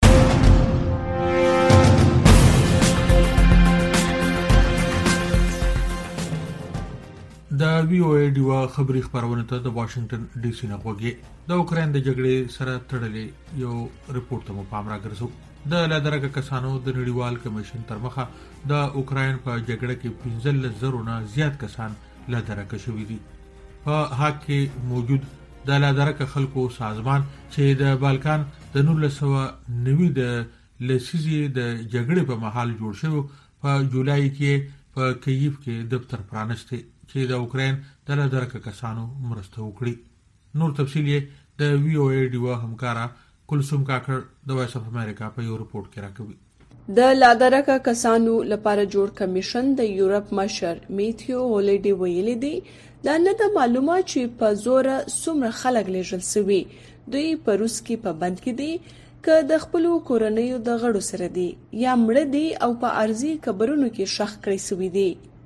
د وی او ای ډیوا خبري خبرونه ته د واشنگټن ډي سي نه غوږی د اوکرين د جګړې سره تړلې یو ریپورت ته پام راګرځو. د لادرګه کسانو د نړیوال کمیشن تر مخه د اوکرين په جګړه کې پنځه زره نه زیات کسان لادرګه شوي دي. په حق کې موجود د لادرګه خلکو سازمان چې د بالکان د نولس سوه نوي د لسیزې د جګړې په محل جوړ شو په جولای کې په کیف کې دفتر پرانسته چې د اوکرين د لادرګه کسانو مرسته وکړي. نور تفصیل یې د وی او ای ډیوا همکارا کلثوم کاکړ د وایس اف امریکا په یو رپورت کې راکوي. د لادرګه کسانو لپاره جوړ کمیشن د یورپ مشر میتیو هولیډي ویلي دی دا نه د معلومات چې په زور څومره خلک لېږل سوي. دوی په روس کې په بند کې دي که د خپل کورنیو د غړو سره دي یا مړه دي او په ارزي قبرونو کې شخ کړی سوي دي.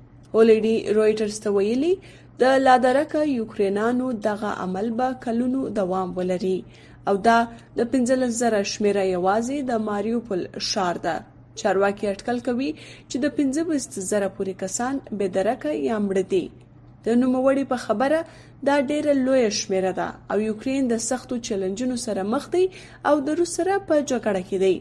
هولیډي رويټرز ته ویلي د لادرګه یوکرینانو دغه عمل به کلونو دوام ولري او دا د پنځلس زره شمیره یوازې د ماریوپول ښار ده. چارواکي اټکل کوي چې د پنځه زره پورې کسان بې درکه یا مړه دي. د نوموړي په خبره دا ډېره لویه شمیره ده او یوکرین د سختو چیلنجونو سره مخ دی او د روس سره په جګړه کې دی.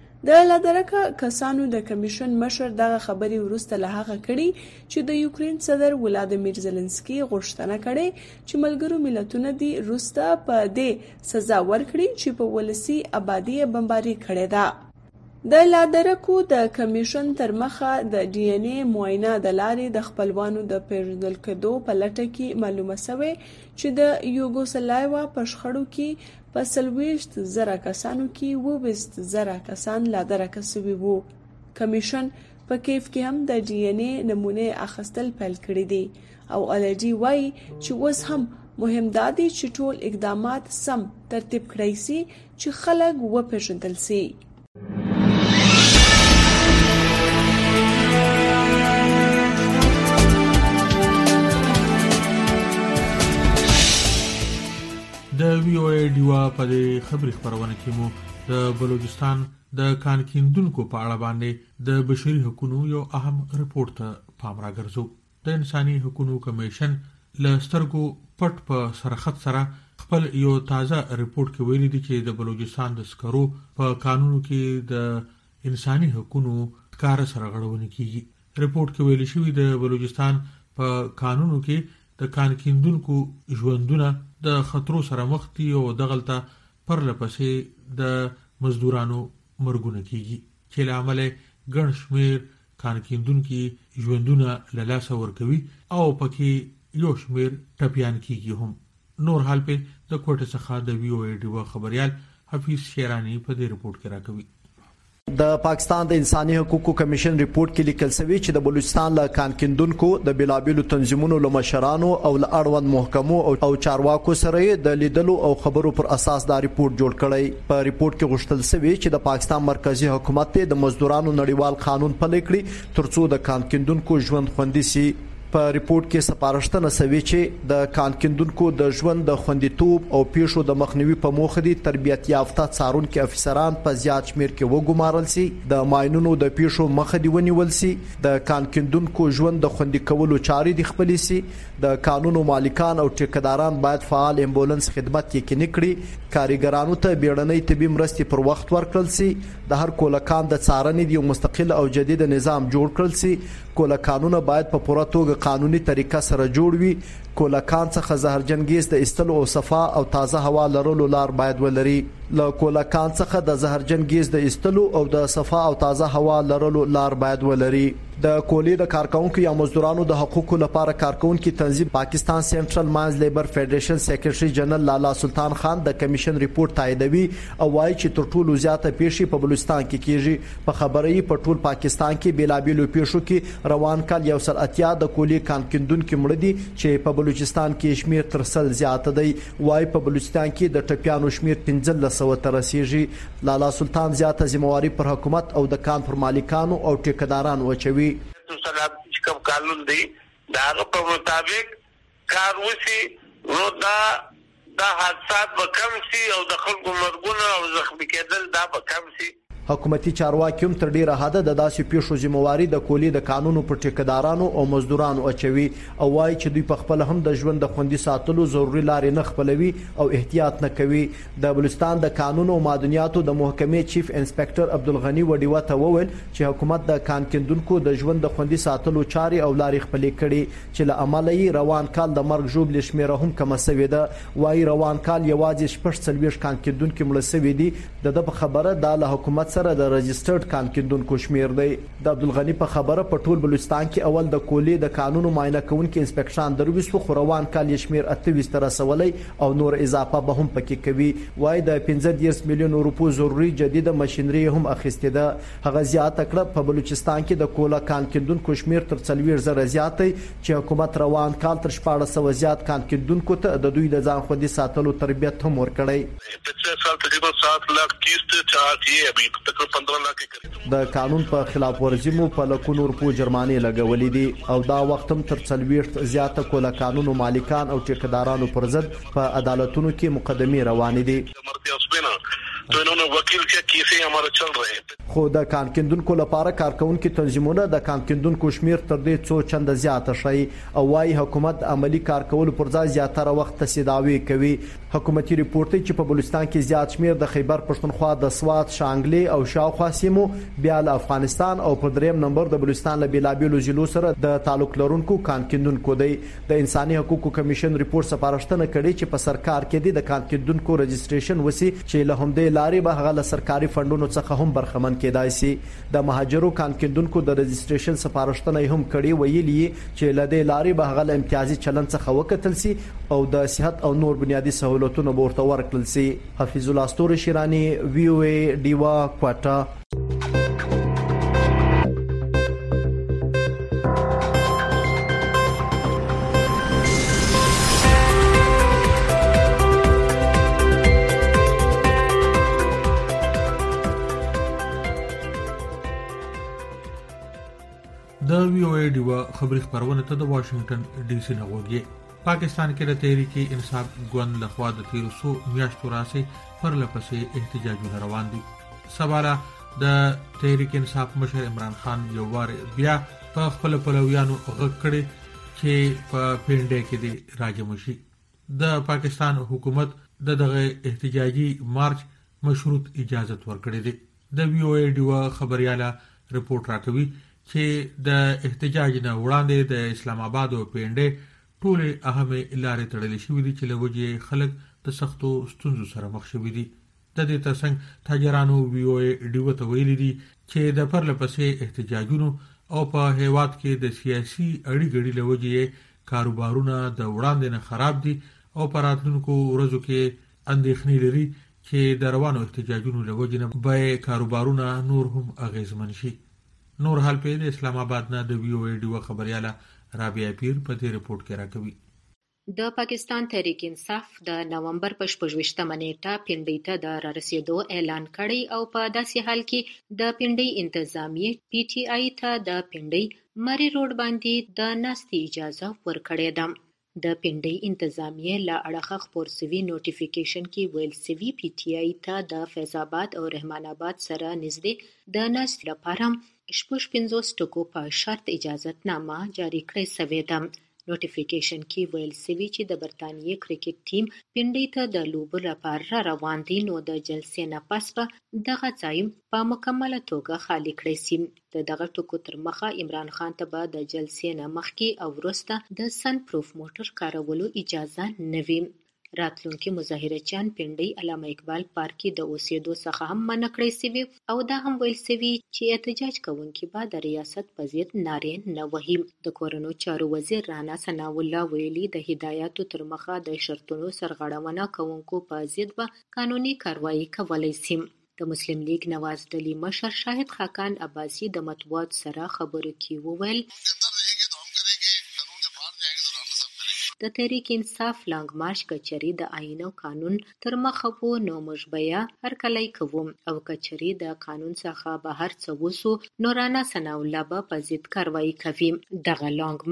د لادرګه کسانو د کمیشن مشر دغه خبري ورسته له هغه کړي چې د یوکرین صدر ولادیمیر زيلنسکي غوښتنه کړې چې ملګرو ملتونو دی روس ته په دې سزا ورکړي چې په ولسی آبادی بمباري کړې ده. د لادرګو د کمیشن تر مخه د ډي ان اي معاینه د لارې د خپلوانو د پیژندل کېدو په لټه کې معلومه شوه چې د یوګوسلاویا په شخړو کې په سلويشت زره کسانو کې وویست زره کسان لادرګه شوي وو. کمیشن په کیف کې هم د ډي ان اي نمونه اخیستل پیل کړی دي او الډي وايي چې اوس هم مهم دادي چې ټول اقدامات سم ترتیب کړی سي چې خلک وپېژندل سي. د وی او ای ډیوا په دې خبري خبرونه کې مو د بلوچستان د کان کیندونکو په اړه باندې د بشري حقوقو یو اهم رپورت ته پام راګرځو. د انساني حقوقو کمیشن له سترګو پټ په سرخت سره خپل یو تازه رپورت کې ویلي دي چې د بلوچستان د سکرو په قانونو کې د انساني حقوقو کار سره غړونه کیږي. رپورت کې ویلي شوی د بلوچستان په قانونو کې د کان کیندونکو ژوندونه د خطرو سره مخ دي او دغلطه پر لپسې د مزدورانو مرګونه کیږي چې له امله ګڼ شمیر کان کیندونکو ژوندونه له لاسه ورکوي او پکې یو شمیر ټپيان کیږي هم. نور حال په د کوټه څخه د وی او ای ډیوا خبريال حفیظ شیرانی په دې رپورت کې راکوي. د پاکستان د انساني حقوقو کمیشن ریپورت کې لیکل شوی چې د بلوچستان له کان کیندونکو د بلابلو تنظیمونو له مشرانو او له اړوند محکمو او چارواکو سره د لیدلو او خبرو پر اساس دا ریپورت جوړ کړی. په ریپورت کې غوښتل شوی چې د پاکستان مرکزی حکومت د مزدورانو نړیوال قانون پلی کړي ترڅو د کان کیندونکو ژوند خوندي شي. په ریپورت کې سپارښتنه شوې چې د کان کیندونکو د ژوند د خوندیتوب او پیښو د مخنیوي په موخه دي تربیت یافته څارونکو افسران په زیات شمیر کې وګمارل شي، د ماینونو د پیښو مخه دی ونیول شي، د کان کیندونکو ژوند د خوندي کولو چارې د خپل شي، د قانونو مالکان او ټیکداران باید فعال امبولانس خدمت یقیني کړي، کارګرانو ته بیړنۍ طبي مرستې پر وخت ورکړل شي، د هر کولکان د څارنې د مستقل او جدید نظام جوړ کړل شي، کولکانونه باید په پوره توګه قانوني طریقه سره جوړ وي، کولکان څخه زهرجن ګیس د استلو او صفا او تازه هوا لرلو لار باید ولري. له کولکان څخه د زهرجن ګیس د استلو او د صفا او تازه هوا لرلو لار باید ولري. د کولې د کارکونکو یا مزدورانو د حقوقو لپاره کارکونکو تنظیم پاکستان سنټرل ماینز لیبر فدریشن سیکریټري جنرال لالا سلطان خان د کمیشن ریپورت تاییدوي او وایي چې تر ټولو زیاته پیښې په بلوچستان کې کیږي. په خبرې په ټول پاکستان کې بیلابیلو پیښو کې روان کال یو سل اتیا د کولې کان کیندونکو مړه دي چې په بلوچستان کې شمیر تر سل زیات دی. وایي په بلوچستان کې د ټپيانو شمیر پنځلس سوه ته رسیږي. لالا سلطان زیاته ذمہواری پر حکومت او د کان پر مالکانو او ټیکداران وچوي. سلام کوم قانون دی دا په مطابق کار وسی نو دا دا حادثات به کم شي او د خلکو مرګونه او زخمي کېدل دا به کم شي. حکومتي چارواکي هم تر ډیره حده د داسې پیښو ذمہواري د کولې د قانونو پر ټیکدارانو او مزدورانو اچوي او وايي چې دوی په خپل هم د ژوند د خوندي ساتلو ضروري لارې نه خپلوي او احتیاط نه کوي. د بلوچستان د قانون او معدنیاتو د محکمې چیف انسپکټر عبدالغنی وډیوه ته وویل چې حکومت د کان کیندونکو د ژوند د خوندي ساتلو چارې او لارې خپلې کړي چې له امله یې روان کال د مرګ ژوبلې شمیره هم کمه سوې ده. وايي روان کال یوازې شپږ څلوېښت کان کیندونکي مړه سوي دي. د ده په خبره دا له حکومت سره د رجسټرډ کان کیندونکو شمیر دی. د عبدالغنی په خبره په ټول بلوچستان کې اول د کولې د قانونو معاینه کوونکي انسپکشن درویس خو روان کال یې شمیر اته تر رسولي او نور اضافه به هم پکې کوي. وايي د پنځه دېرش میلیون روپو ضروري جديده ماشينري هم اخیستې ده. هغه زیاته کړه په بلوچستان کې د کولا کان کیندونکو شمیر تر څلوېښت زره زیات دی چې حکومت روان کال تر شپاړس سوه زیات کان کیندونکو ته د دوی د ځان خوندي ساتلو تربیت هم ورکړی. पिछले साल तकरीबन सात लाख किस्त चार्ज ये अभी तक पंद्रह लाख के د قانون په خلاف ورزي مو په لکونو روپو جرمانې لګولې دي او دا وخت هم تر څلوېښت زیاته کولا قانونو مالکان او ټیکدارانو پر ضد په عدالتونو کې مقدمې روانې دي. तो इन्होंने वकील क्या केसें हमारे चल रहे हैं. خو د کان کیندونکو لپاره کارکونکو تنظیمونه د کان کیندونکو شمیر تر دې څو چنده زیاته شي او وايي حکومت عملی کار کول پر ځای زیاتره وخت تسداوي کوي. حکومتي ریپورت چې په بلوچستان کې زیات شمیر د خیبر پښتونخوا د سوات شانګلي او شاوخوا سیمو بیا له افغانستان او په دریم نمبر د بلوچستان له بیلابیلو ضلعو سره د تعلق لرونکو کان کیندونکو دی. د انساني حقوقو کمیشن ریپورت سپارښتنه کړې چې په سرکار کې د کان کیندونکو رجسټریشن وسی چې له همدې لارې به هغه له سرکاري فندونو څخه هم برخمن کېدای شي. د مهاجرو کان کیندونکو د رجسټریشن سپارښتنه هم کړې ویلي چې له دې لارې به هغه له امتیازي چلند څخه وکتل شي او د صحت او نور بنیادی سہولتونو به ورته ورکړل شي. حفیظ الله استوري شیرانی وی او ای ډیوا کوټا. د وی او ای ډیوا خبري خبرونه ته د واشنگټن ډي سي نغوږی. پاکستان کې د تحریک انصاف ګوند لخوا د تیر سو میاشتو راځي پر لپسې احتجاجونه روان دي. سباله د تحریک انصاف مشر عمران خان یو وار بیا په خپل پلویانو غږ کړي چې په پینډه کې د راجم شي. د پاکستان حکومت د دغه احتجاجي مارچ مشروط اجازه ورکړي دي. د وی او ای ډیوا خبرياله رپورت راکوي چې د احتجاج نه وړاندې د اسلام آباد او پینډه ټول اهمه لارې تړلې شوې دي چې له وجې خلک د سختو ستونزو سره مخ شوي دي. د دې ترڅنګ تاجرانو وی او ای ډیو ته ویلي دي چې د پرلپسې احتجاجونو او په هیواد کې د سیاسي اړیګړي له وجې کاروبارونه د وړاندې نه خراب دي او په راتلونکو ورځو کې اندېښنې لري چې د روانو احتجاجونو له وجې نه به کاروبارونه نور هم اغیزمن شي. نور حال په د اسلام آباد نه د وی او ای ډیو خبرياله رابعه پیر په دې رپورت کې راکوي. د پاکستان تحریک انصاف د نومبر په شپږویشتمه نیټه پینډۍ ته د رارسېدو اعلان کړی او په داسې حال کې د پینډۍ انتظامیه پی ټی آی ته د پینډۍ مری روډ باندې د ناستې اجازه ورکړې ده. د پینډۍ انتظامیه له اړخه خپور سوي نوټیفیکیشن کې ویل سوي پی ټی آی ته د فیض آباد او رحمان آباد سره نږدې د ناستې لپاره شپږ پنځوس ټکو په شرط اجازتنامه جاری کړې سوې ده. نوټیفیکیشن کې ویل سوي چې د برتانیې کرکټ ټیم پینډۍ ته د لوبو لپاره روان دي نو د جلسې نه پس به دغه ځای په مکمله توګه خالي کړی شي. د دغه ټکو تر مخه عمران خان ته به د جلسې نه مخکې او وروسته د سن پروف موټر کارولو اجازه نه وي. راتلونکي مظاهرچیان پینډۍ علامه اقبال پارک کې د اوسېدو څخه هم منع کړی سوي او دا هم ویل سوي چې احتجاج کوونکي به د ریاست په ضد نارې نه وهي. د کورنیو چارو وزیر رانا ثناء الله ویلي د هدایاتو تر مخه د شرطونو سرغړونه کوونکو په ضد به قانوني کاروایی کولی شي. د مسلم لیگ نواز ډلې مشر شاهد خاقان عباسي د مطبوعاتو سره خبرو کې وویل د تحریک انصاف لانګ مارچ کچري د آئین او قانون تر مخه وو نو موږ بیا هر کلی کوو او کچري د قانون څخه بهر څه وسو نو رانا ثناء الله به په ضد کاروایی کوي. دغه لانګ مارچ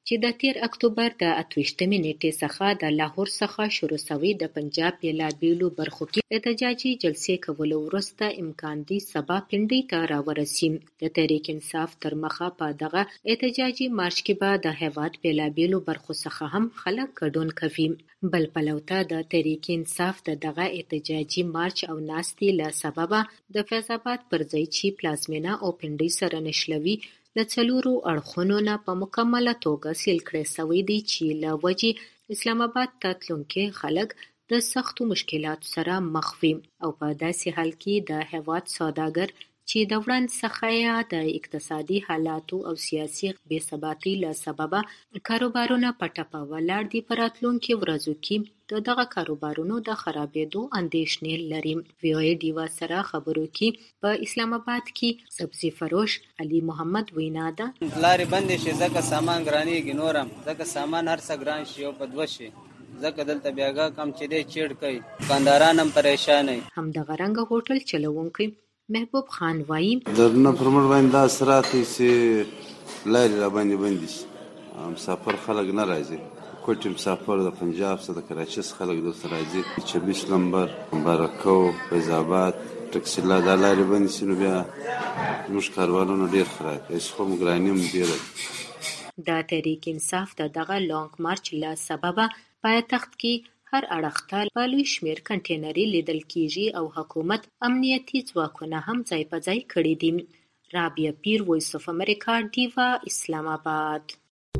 چې د تیر اکتوبر د اتویشتمې نیټې څخه د لاهور څخه شروع شوی د پنجاب بیلابیلو برخو کې احتجاجي جلسې کولو وروسته امکان دی سبا پنډۍ ته راورسي. د تحریک انصاف تر مخه په دغه احتجاجي مارچ کې به د هیواد بیلابیلو برخو څخه هم خلک ګډون کوي. بل پلو ته د تحریک انصاف د دغه احتجاجي مارچ او ناستې له سببه د فیض آباد پر ځای چې پلازمینه او پنډۍ سره نښلوي له څلورو اړخونو نه په مکمله توګه سیل کړی شوی دی چې له وجې اسلام آباد ته تلونکي خلک د سختو مشکلاتو سره مخ وي او په داسې حال کې د هیواد سوداګر چې د وړاندې څخه د اقتصادي حالاتو او سیاسي بې ثباتۍ له سببه کاروبارونه په ټپه ولاړ دي په راتلونکو ورځو کې د دغه کاروبارونو د خرابېدو اندېښنې لري. وی او ای ډیوا سره خبرو کې په اسلام آباد کې سبزي فروش علي محمد وینا ده لارې بندې شي ځکه سامان ګرانېږي نورم ځکه سامان هر څه ګران شي او په دوه شي ځکه دلته بیاګه کم چې دی چیړ کوي دکانداران هم پریشان وي. همدغه رنګه هوټل چلوونکی محبوب خان وایي درنه پرمړ باندې دا سراتي چې لارې را باندې بندي شي مسافر خلک نه راځي کوټ مسافر د پنجاب څخه د کراچۍ څخه خلک دلته راځي چوبیس نمبر مبارکو فیض آباد ټکسي لا د لارې بندي شي نو بیا موږ کاروانونه ډېر خراب هیڅ خو ګراني هم ډېره. د تحریک انصاف د دغه لانګ مارچ له سببه پایتخت کې هر اړخ ته په لوی شمېر کنټینري لیدل کیږي او حکومت امنیتي ځواکونه هم ځای په ځای کړي دي. رابعه پیر، وایس اف امریکا، ډیوا، اسلام آباد.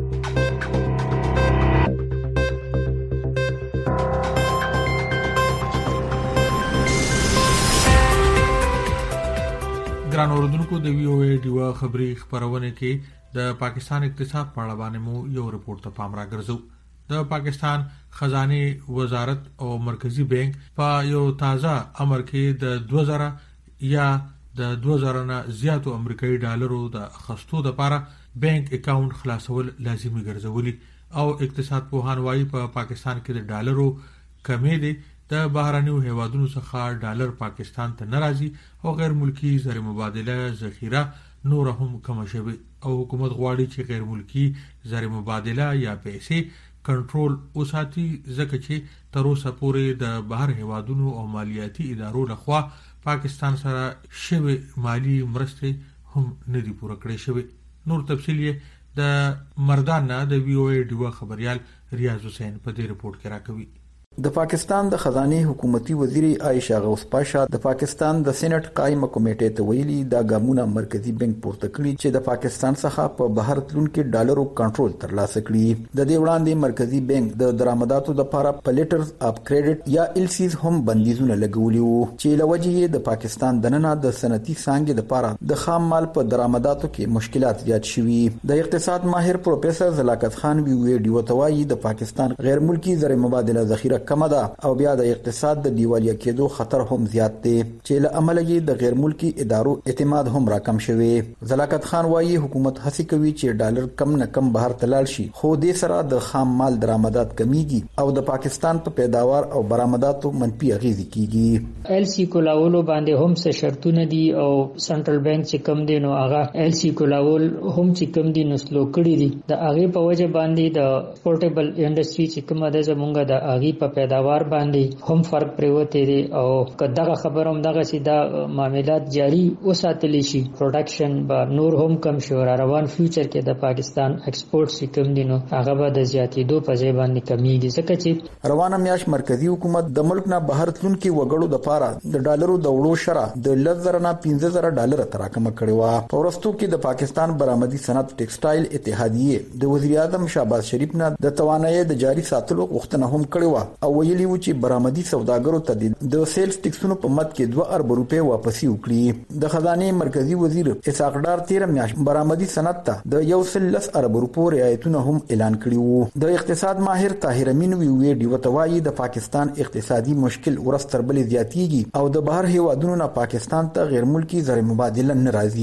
ګران اوردونکو د وی او ای ډیوا خبري خبرونه کې د پاکستان اقتصاد په اړه باندې مو یو رپورت ته پام راګرځو. د پاکستان خزانه وزارت او مرکزی بانک په یو تازه امر کې د دوه زره یا د دوه زره نه زیاتو امریکایي ډالرو د اخیستو لپاره بانک اکاونټ خلاصول لازمي ګرځولي او اقتصاد پوهان وايي په پاکستان کې د ډالرو کمې دي د بهرنیو هیوادونو څخه ډالر پاکستان ته ناراضي او غیر ملکی زر مبادله ذخیره نور هم کم شوی او حکومت غواړي چې غیر ملکی زر مبادله یا پیسې کنټرول وساتي ځکه چې تر اوسه پورې د بهر هیوادونو او مالیاتي ادارو لخوا پاکستان سره شوی مالی مرستې هم نه دي پوره کړې شوی. نور تفصیل یې د مردان نه د وی او ای ډیوا خبريال ریاض حسین په دې رپورت کې راکوي. د پاکستان د خزانه حکومتي وزیر عائشہ غوث پاشا د پاکستان د سېنات قائمه کمیټې ته ویلي دا ګامونه مرکزی بانک پورته کړی چې د پاکستان څخه په بهر تلونکو ډالرو کنټرول ترلاسه کړي. د دې وړاندې مرکزی بانک د درآمداتو لپاره پلیټرز اف کریډټ یا ال سیز هم بندیزونه لګولي وو چې لوجه د پاکستان دننه د صنعتي څانګې لپاره د خام مال په درآمداتو کې مشکلات زیات شوي. د اقتصاد ماهر پروفیسور زلاکت خان وی وی ډیو توایي د پاکستان غیر ملکی زر مبادله ذخیره کم ده او بیا د اقتصاد د دیوالیا کېدو خطر هم زیات دی چې له امله یې د غیر ملکی ادارو اعتماد هم راکم شوی. زلاکت خان وایي حکومت هڅه کوي چې ډالر کم نه کم بهر تلل شي خو د سره د خام مال درآمدات کمیږي او د پاکستان په پیداوار او برآمداتو منفي اغیز کیږي. ال سی کولاولو باندې هم څه شرطونه دي او سنټرل بانک چې کم دي نو هغه ال سی کولاول هم چې کم دي نو سلو کړی دي د هغه په وجه باندې د پورټیبل انډستری چې کومه ده زمونږ د هغه په پیداوار باندې هم فرق پریوته دي او کداغه خبر هم دغه سیدا معاملات جاری وساتلی شي پروډکشن با نور هم کم شو روان فیوچر کې د پاکستان ایکسپورټ سکم دي نو هغه به د زیاتېدو په ځای باندې کمیږي ځکه چې روانه میاش مرکزی حکومت د ملک نه بهر تلونکو وګړو د پاره د ډالرو د وړو شره د لزر نه پنځه زره ډالر تراکم کړي وا. پورستو کې د پاکستان برآمدي صنعت ټیکسټایل اتحادیه د وزیر اعظم شهباز شریف نه د توانایي د جاری ساتلو غوښتنه هم کړې و او ویلي و چې برآمدي سوداګرو ته د سیلز ټیکسونو په مد کې دوه ارب روپے واپسی وکړي. د خزانه مرکزی وزیر اسحاق ډار تیر میاش برآمدي صنعت ته د یو سل لس ارب روپو رعایتونه هم اعلان کړي وو. د اقتصاد ماهر طاهر امین وی وی ډیو توایي د پاکستان اقتصادي مشکل ورستر بل زیاتیږي او د بهر هیوادونو نه پاکستان ته غیر ملکی زر مبادله ناراضي.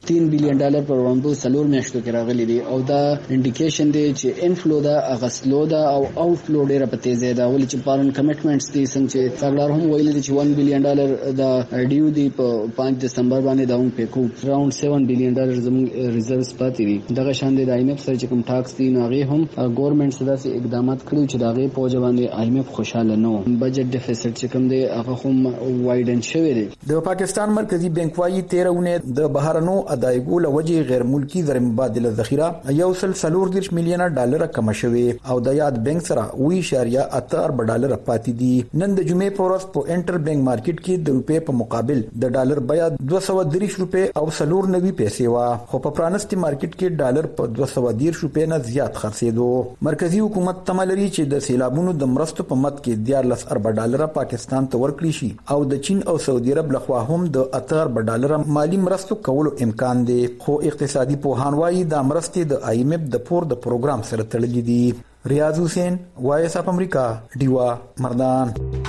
तीन بلین ډالر پر وړاندې سلور میاشتو کې راغلي دي او دا انډیکیشن دی چې انفلو دا اغسلو دا او اوټ فلو ډیره په تیزه ده ولې چې فارن کمټمنټس دي څنګه چې څنګه هم ویل دي چې ون بلین ډالر دا ډیو دی په پنځه دسمبر باندې دا هم پکو راوند سیون بلین ډالر زموږ ریزرவ்સ پاتې دي دغه شان د آی ایم ایف سره چې کوم ټاکس دي نو هغه هم ګورنمنت سره داسې اقدامات کړو چې دغه په وجه باندې آی ایم ایف خوشاله نه و بجټ ډیفیسټ چې کوم دی هغه هم وایډن شوی دی د پاکستان مرکزی بانک وايي تیرونه د بهرنو ادایګو لوجه غیر ملکی زر مبادله ذخیره یو سل سلور دیش میلیون ډالر کم شوی او د یاد بانک سره وی شاریه اتر ډالر پاتې دي نن د جمعې په ورځ په انټر بانک مارکیټ کې د روپې په مقابل د ډالر بیا دوه سوه دریش روپې او سلور نوي پیسې وا خو په پرانستي مارکیټ کې ډالر په دوه سوه دریش روپې نه زیات خرڅېدو مرکزی حکومت تملري چې د سیلابونو د مرستو په مت کې دیارلس ارب ډالر پاکستان ته ورکړي شي او د چین او سعودي عرب لخوا هم د اتر ډالر مالی مرستو کولو امکان دی خو اقتصادي پوهان وايي د مرستې د آی ایم ایف د پور د پروګرام سره تړلې دي ریاض حسین وایس اپ امریکا دیوا مردان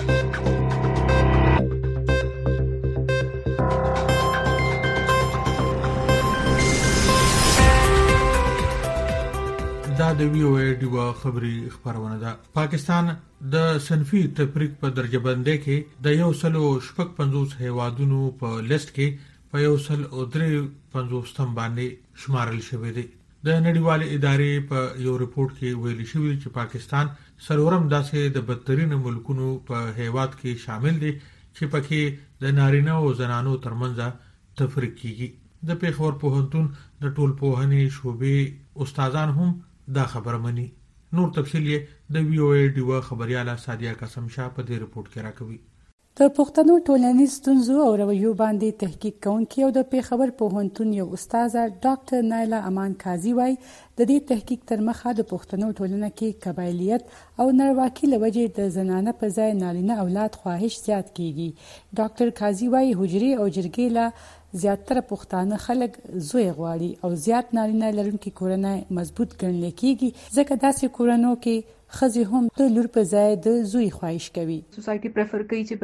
دا د وی او ای دیوا خبري خبرونه ده پاکستان د صنفي تفریق په درجه بندۍ کې د یو سلو شپږ پنځوس هیوادونو په لیست کې په یو سل او درې پنځوستم باندې شمارل شوی دی د نړیوال ادارې په یو ریپورت کې ویل شوی چې پاکستان سلورم داسې د بدترین ملکونو په هیواد کې شامل دی چې پکې د نارینه او زنانو ترمنځ تفریق کیږي د پیښور پوهنتون د ټولنپوهنې شعبې استادان هم دا خبره مني نور تفصیل یې د وی او ای دیوا خبرياله سادیا قسم شاه په دې رپورت کې راکوي د پښتنو ټولنیز ستونزو او رویو باندې تحقیق کوونکی او د پیښور پوهنتون یو استاد ډاکټر نایلا امان قاضي وايي د دې تحقیق تر مخه د پښتنو ټولنه کې قبایلیت او نارواکي لوجه د زنانه په ځای نارینه اولاد خواهش زیات کیږي ډاکټر قاضي وايي حجري او جرګې لا زیاتره پښتانه خلک زوی غواړي او زیات نارینه لرونکي کورنۍ مضبوط ګڼل کیږي ځکه داسې کورنو کې خزي هم د لور په ځای د زوی خواهش کوي سوسایټي پریفر کوي چې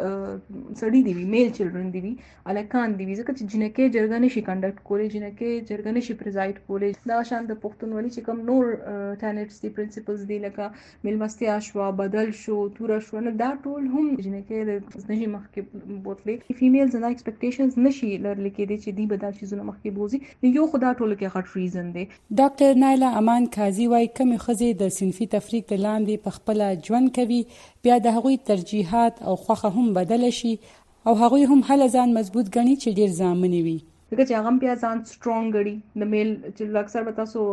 به سړی دی وی میل چلډرن دی وی الکان دی وی ځکه چې جنکه جرګه نشي کنډکټ کولای جنکه جرګه نشي پریزایډ کولای دا شان د پښتونولي چې کوم نور ټانټس دی پرنسپلز دی لکه ملمستیا شو بدل شو تور شو نه دا ټول هم جنکه د نشي مخکې بوتلې فیمیلز نه ایکسپیکټیشنز نشي لرل کېدي چې دی به دا چیزونه مخکې بوزي یو خدا ټول کې غټ ریزن دی ډاکټر نایلا امان قاضي وايي کوم خزي د صنفي تفریق د لاندې په خپل ژوند کوي بیا د هغوی ترجیحات او خوخه هم بدل شي او هغوی هم هله ځان مضبوط غني چې ډیر ځامنې وي ځکه چې هغه بیا ځان سترونګ غړي د میل چې اکثر به تاسو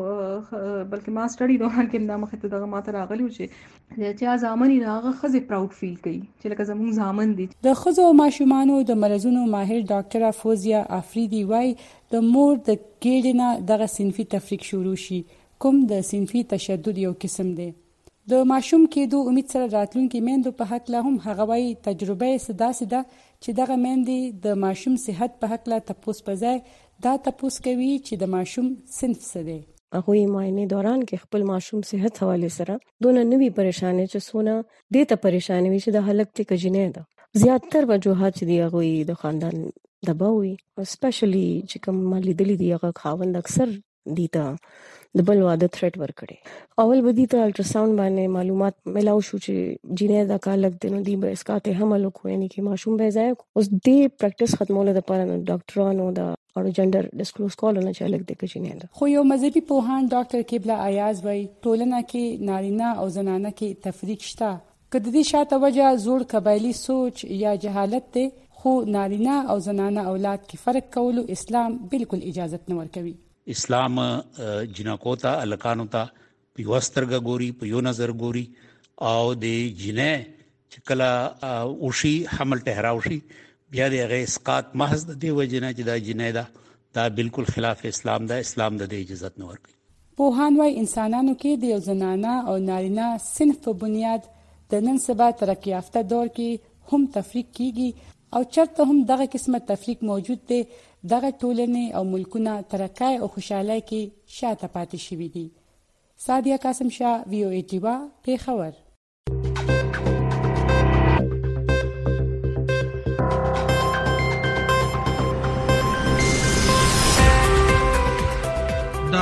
بلکې ما سټډي دوران کې دا مخه ته دغه ماته راغلی و چې چې ځامنې هغه خزي پراود فیل کوي چې لکه زموږ ځامن دي د خزو ماشومانو د مرزونو ماهر ډاکټر فوزیا افریدي وايي د مور د ګېډنه دغه صنفي تفریق شروع شي کوم د صنفي تشدد یو قسم دی د ماشوم کېدو امید سره راتلونکي میندو په حق لا هم هغه وايي تجربه سداسې ده چې دغه میندې د ماشوم صحت په حق لا تپوس په ځای دا تپوس کوي چې د ماشوم صنف څه دی هغوی معاینې دوران کې خپل ماشوم صحت حواله سره دونه نوي پریشانې چې سونه دې ته پریشانې وي چې د هلک ته کجنې ده زیاتره وجوهات چې دی هغوی د خاندان دباوي سپیشلی چې کوم مالي دلی دی هغه خاوند اکثر دیتا د بل واده تھریټ ورکړي اول بدی ته الټراساوند باندې معلومات ملاو شو چې جینې دا کالک دینو دی به اسکاته حمل کو یعنی کې ماشوم به ځای اوس دې پریکټیس ختموله د پاره ډاکټرانو دا او جندر ډیسکلوز کول نه چالک د کچینه ده خو یو مذهبي پوهان ډاکټر قبله ایاز وای ټولنه کې نارینه او زنانه کې تفریق شته کله دې شاته وجه زوړ قبایلی سوچ یا جهالت ده خو نارینه او زنانه اولاد کې فرق کولو اسلام بالکل اجازه نه ورکوي اسلام جنکو ته الکانو ته په وسترګه ګوري په یو نظر ګوري او د جنې چې کله اوشي حمل ټهراوشي بیا د هغه اسقاط محض د دی وجنه چې دا جنې دا دا بالکل خلاف اسلام دا اسلام د اجازه نه ورکوي پوهان وايي انسانانو کې د یو زنانه او نارینه صنف په بنیاد د نن سبا ترقی یافته دور کې هم تفریق کیږي او چرته هم دغه قسمه تفریق موجود دی دغه ټولنې او ملکونه ترقای او خوشحالۍ کې شاته پاتې شوي دي سادیا قاسم شاه وی او ای دیوا پیښور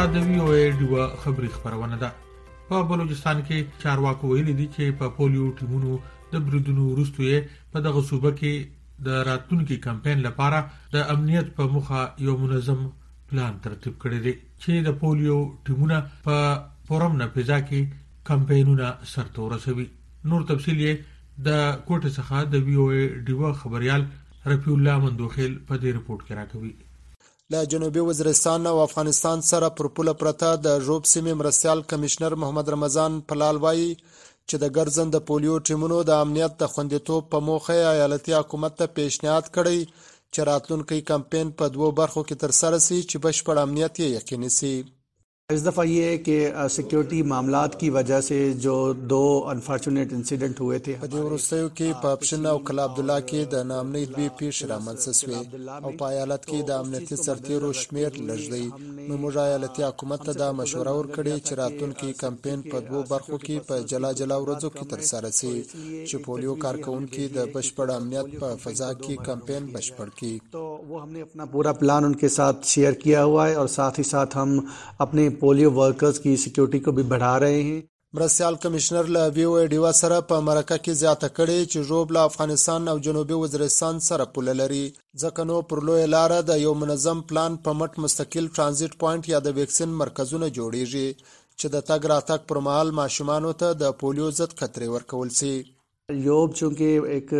دا د وی او ای ډیوه خبري خبرونه ده. په بلوچستان کې چارواکو ویلي دي چې په پولیو ټیمونو د بریدونو وروسته یې په دغه صوبه کې د راتلونکي کمپاین لپاره د امنیت په مخه یو منظم پلان ترتیب کړی دی چې د پولیو ټیمونه په فورم نه پیدا کې کمپاینونه سرته ورسوي. نور تفصیل یې د کوټه څخه د وی او ای ډیوه خبريال رفیع الله مندوخیل په دې رپورت کې راکوي. له جنوبي وزیرستان او افغانستان سره پر پوله پرته د ژوب سیمې مرستيال کمشنر محمد رمضان پلال وایي چې د ګرځند د پولیو ټیمونو د امنیت د خوندیتوب په موخه ایالتي حکومت ته پیشنهاد کړی چې راتلونکي کمپاین په دوو برخو کې ترسره شي چې بشپړ امنیت یې یقیني شي. इस दफ़ा ये है कि सिक्योरिटी मामलात की वजह से जो दो अनफॉर्चुनेट इंसिडेंट हुए थे په دې وروستیو کې په اپشن او کلا عبدالله کې د ناامنۍ دوی پیښې رامنځته شوې او په ایالت کې د امنیتي سرتیرو شمیر لږ دی. نو موږ ایالتي حکومت ته دا مشوره ورکړې چې راتلونکي کمپاین په دوو برخو کې په جلا جلا ورځو کې ترسره شي چې پولیو کارکونکو د بشپړ امنیت په فضا کې کمپاین بشپړ کړي. तो वो हमने अपना पूरा प्लान उनके साथ शेयर किया हुआ है और साथ ही साथ हम अपने पोलियो वर्कर्स की सिक्योरिटी को भी बढ़ा रहे हैं. مرستيال کمشنر له وی او ای ډیوا سره په مرکه کې زیاته کړي چې ژوب له افغانستان او جنوبي وزیرستان سره پوله لري ځکه نو پر لوی لار د یو منظم پلان په مټ مستقل ترانزیت پوینټ یا د ویکسین مرکزونه جوړیږي چې د تګ راتګ پر مهال ماشومانو ته د پولیو ضد خطرې ورکول شي. यूब चूँकि एक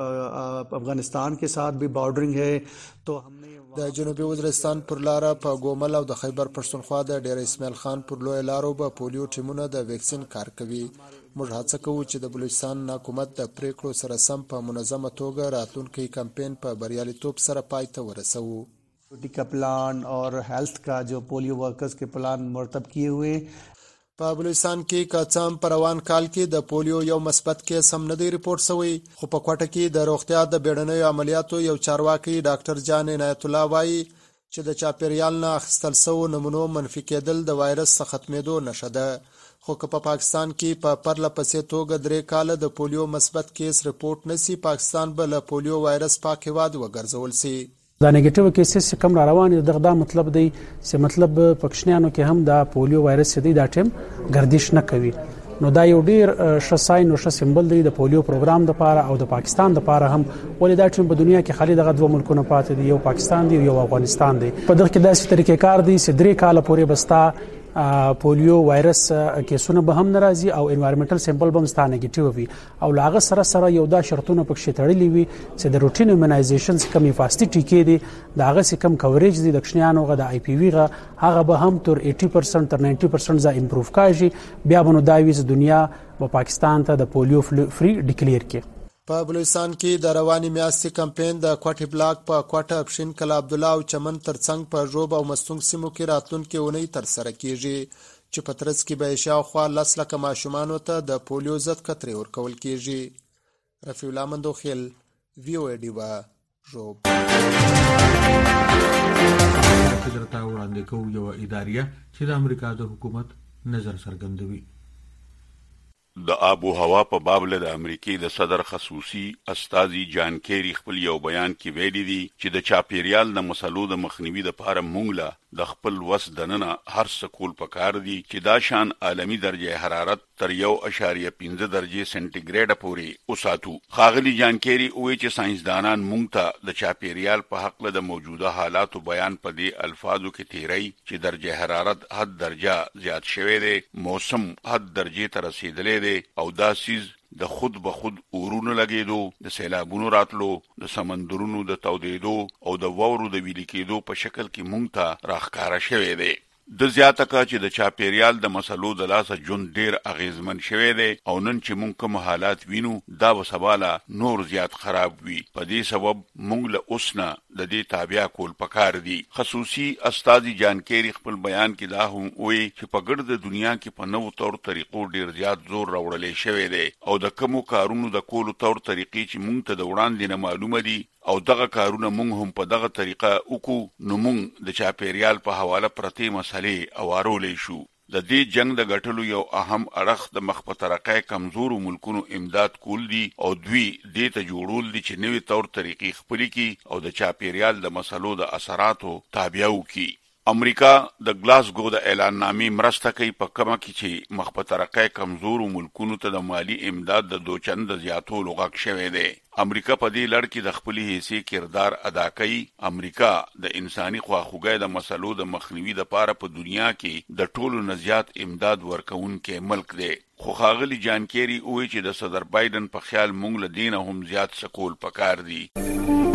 अफगानिस्तान के साथ भी बॉर्डरिंग है तो हमने د جنوبي وزیرستان پر لار په ګومل او د خیبر پښتونخوا د ډیر اسماعیل خان پر لوی لارو به پولیو ټیمونه د ویکسین کار کوي. موږ هڅه کوو چې د بلوچستان حکومت د پریکړو سره سم په منظمه توګه راتلونکي کمپاین په بریالیتوب سره پای ته ورسوو. का प्लान और हेल्थ का जो पोलियो वर्कर्स के प्लान मरतब किए हुए. په بلوچستان کې کاڅام پر روان کال کې د پولیو یو مثبت کیس هم نه دی ریپورت شوی خو په کوټه کې د روغتیا د بیړنیو عملیاتو یو چارواکي ډاکټر جان عنایت الله وایي چې د چاپیریال نه اخیستل شوو نمونو منفي کېدل د وایرس څخه ختمېدو نښه ده خو که په پاکستان کې په پرله پسې توګه درې کاله د پولیو مثبت کیس ریپورت نسی پاکستان به له پولیو وایرس پاک هېواد وګرځول شي. دا نیگیټیو کیسز کم را روان دي دغه مطلب دی چې مطلب پکښنیانو کې هم دا پولیو وایرس دی دا ټیم گردش نه کوي. نو دا یو ډیر ښه ساين او ښه سمبل دی د پولیو پروګرام د لپاره او د پاکستان د لپاره هم ولې دا ټیم په دنیا کې خالي دغه دوه ملکونه پاتې دي یو پاکستان دی یو افغانستان دی. په دغه کې داسې طریقې کار دی چې درې کاله پورې بستا پولیو وایرس کیسونه به هم ناراضي او انوایرنمنټل سیمپل به مستا نیگیټیو وي او لاغه سره سره یو دا شرطونه پکې تړلې وي چې د روټین ایمونایزیشنز کمی فاستي ټیکې دي داغه سکم کوریج دي د کښنیانو غو د آی پی وی غو هغه به هم تر اسی پرسنټ تر نود پرسنټ ز امپروف کاږي بیا بنو دا ویز دنیا په پاکستان ته د پولیو فری ډیکلیئر کړي. په بلوچستان کې د رواني میاشتې کمپاین د کوټه بلاک په کوټه اپشن کلا عبدالله او چمن ترڅنګ په ژوب او مستونګ سیمو کې راتلونکي اونۍ تر سره کیږي چې په ترڅ کې به شاوخوا لس لکه ماشومانو ته د پولیو ضد خطرې ورکول کیږي. رفیع الله مندوخیل وی او ای ډیوا ژوب. درته وړاندې کوو یو اداریه چې د امریکا د حکومت نظر څرګندوي. د آب و هوا په باب له د امریکای د صدر خصوصي استاذي جان کیری خپل یو بیان کې ویلي دي چې د چاپیریال د مسلو د مخنیوي لپاره مونږ له د خپل وس دننه هر څه کول پکار دي چې دا شان عالمی درجه حرارت تر یو اشاریه پنځه درجه سنټیګریډ پورې وساتو. خاغلی جان کیری وایي چې ساينسدانان مونږ ته د چاپیریال په حق له د موجوده حالاتو بیان په دې الفاظو کې تیری چې درجه حرارت حد درجه زیات شوی دی موسم حد درجه ته رسیدلی دی او دا سیز د خود به خود اورونو لګیدو د سیلابونو راتلو د سمندرونو د تودېدو او د وورو د ویلي کېدو په شکل کې مونږ ته راښکاره شوی دی. د زیاته کا چې د چاپیریال د مسلو د لاسه جون ډیر اغیزمن شوی دی او نن چې مونږ کوم حالات وینو دا وسباله نور زیات خراب وي. په دې سبب مونږ له اوسنه د دې تابع کول پکار دي. خصوصي استاذي جان کیری خپل بیان کې دا هم وایي چې په ګرد د دنیا کې په نوو تور طریقو ډیر زیات زور راوړل شوی دی او د کومو کارونو د کولو تور طریقې چې مونږ ته د وړاندې نه معلومه دي او دغه کارونه مونږ هم په دغه طریقه وکړو نو مونږ د چاپیریال په حواله پرتې مسلې اوارولې شو. د دې جنگ د غټلو یو اهم اړخ د مخ په ترقه کمزورو ملکونو امداد کول دي او دوی دې ته جوړول دي چې نوې تور طریقې خپل کی او د چاپیریال د مسلو د اثراتو تابع وکړي. امریکا د ګلاسګو د اعلان نامې مرسته کوي په کومه کې چې مخ په ترقۍ کمزورو ملکونو ته د مالی امداد د دوچند زیاتولو غږ شوی دی. امریکا په دې لړ کې د خپل حیثي کردار ادا کوي. امریکا د انساني خواخوږۍ د مسلو د مخنیوي لپاره په دنیا کې د ټولو نه زیات امداد ورکوونکی ملک دی. خو ښاغلي جان کیری وایي چې د صدر بایدن په خیال موږ له دې نه هم زیات څه کول پکار دي.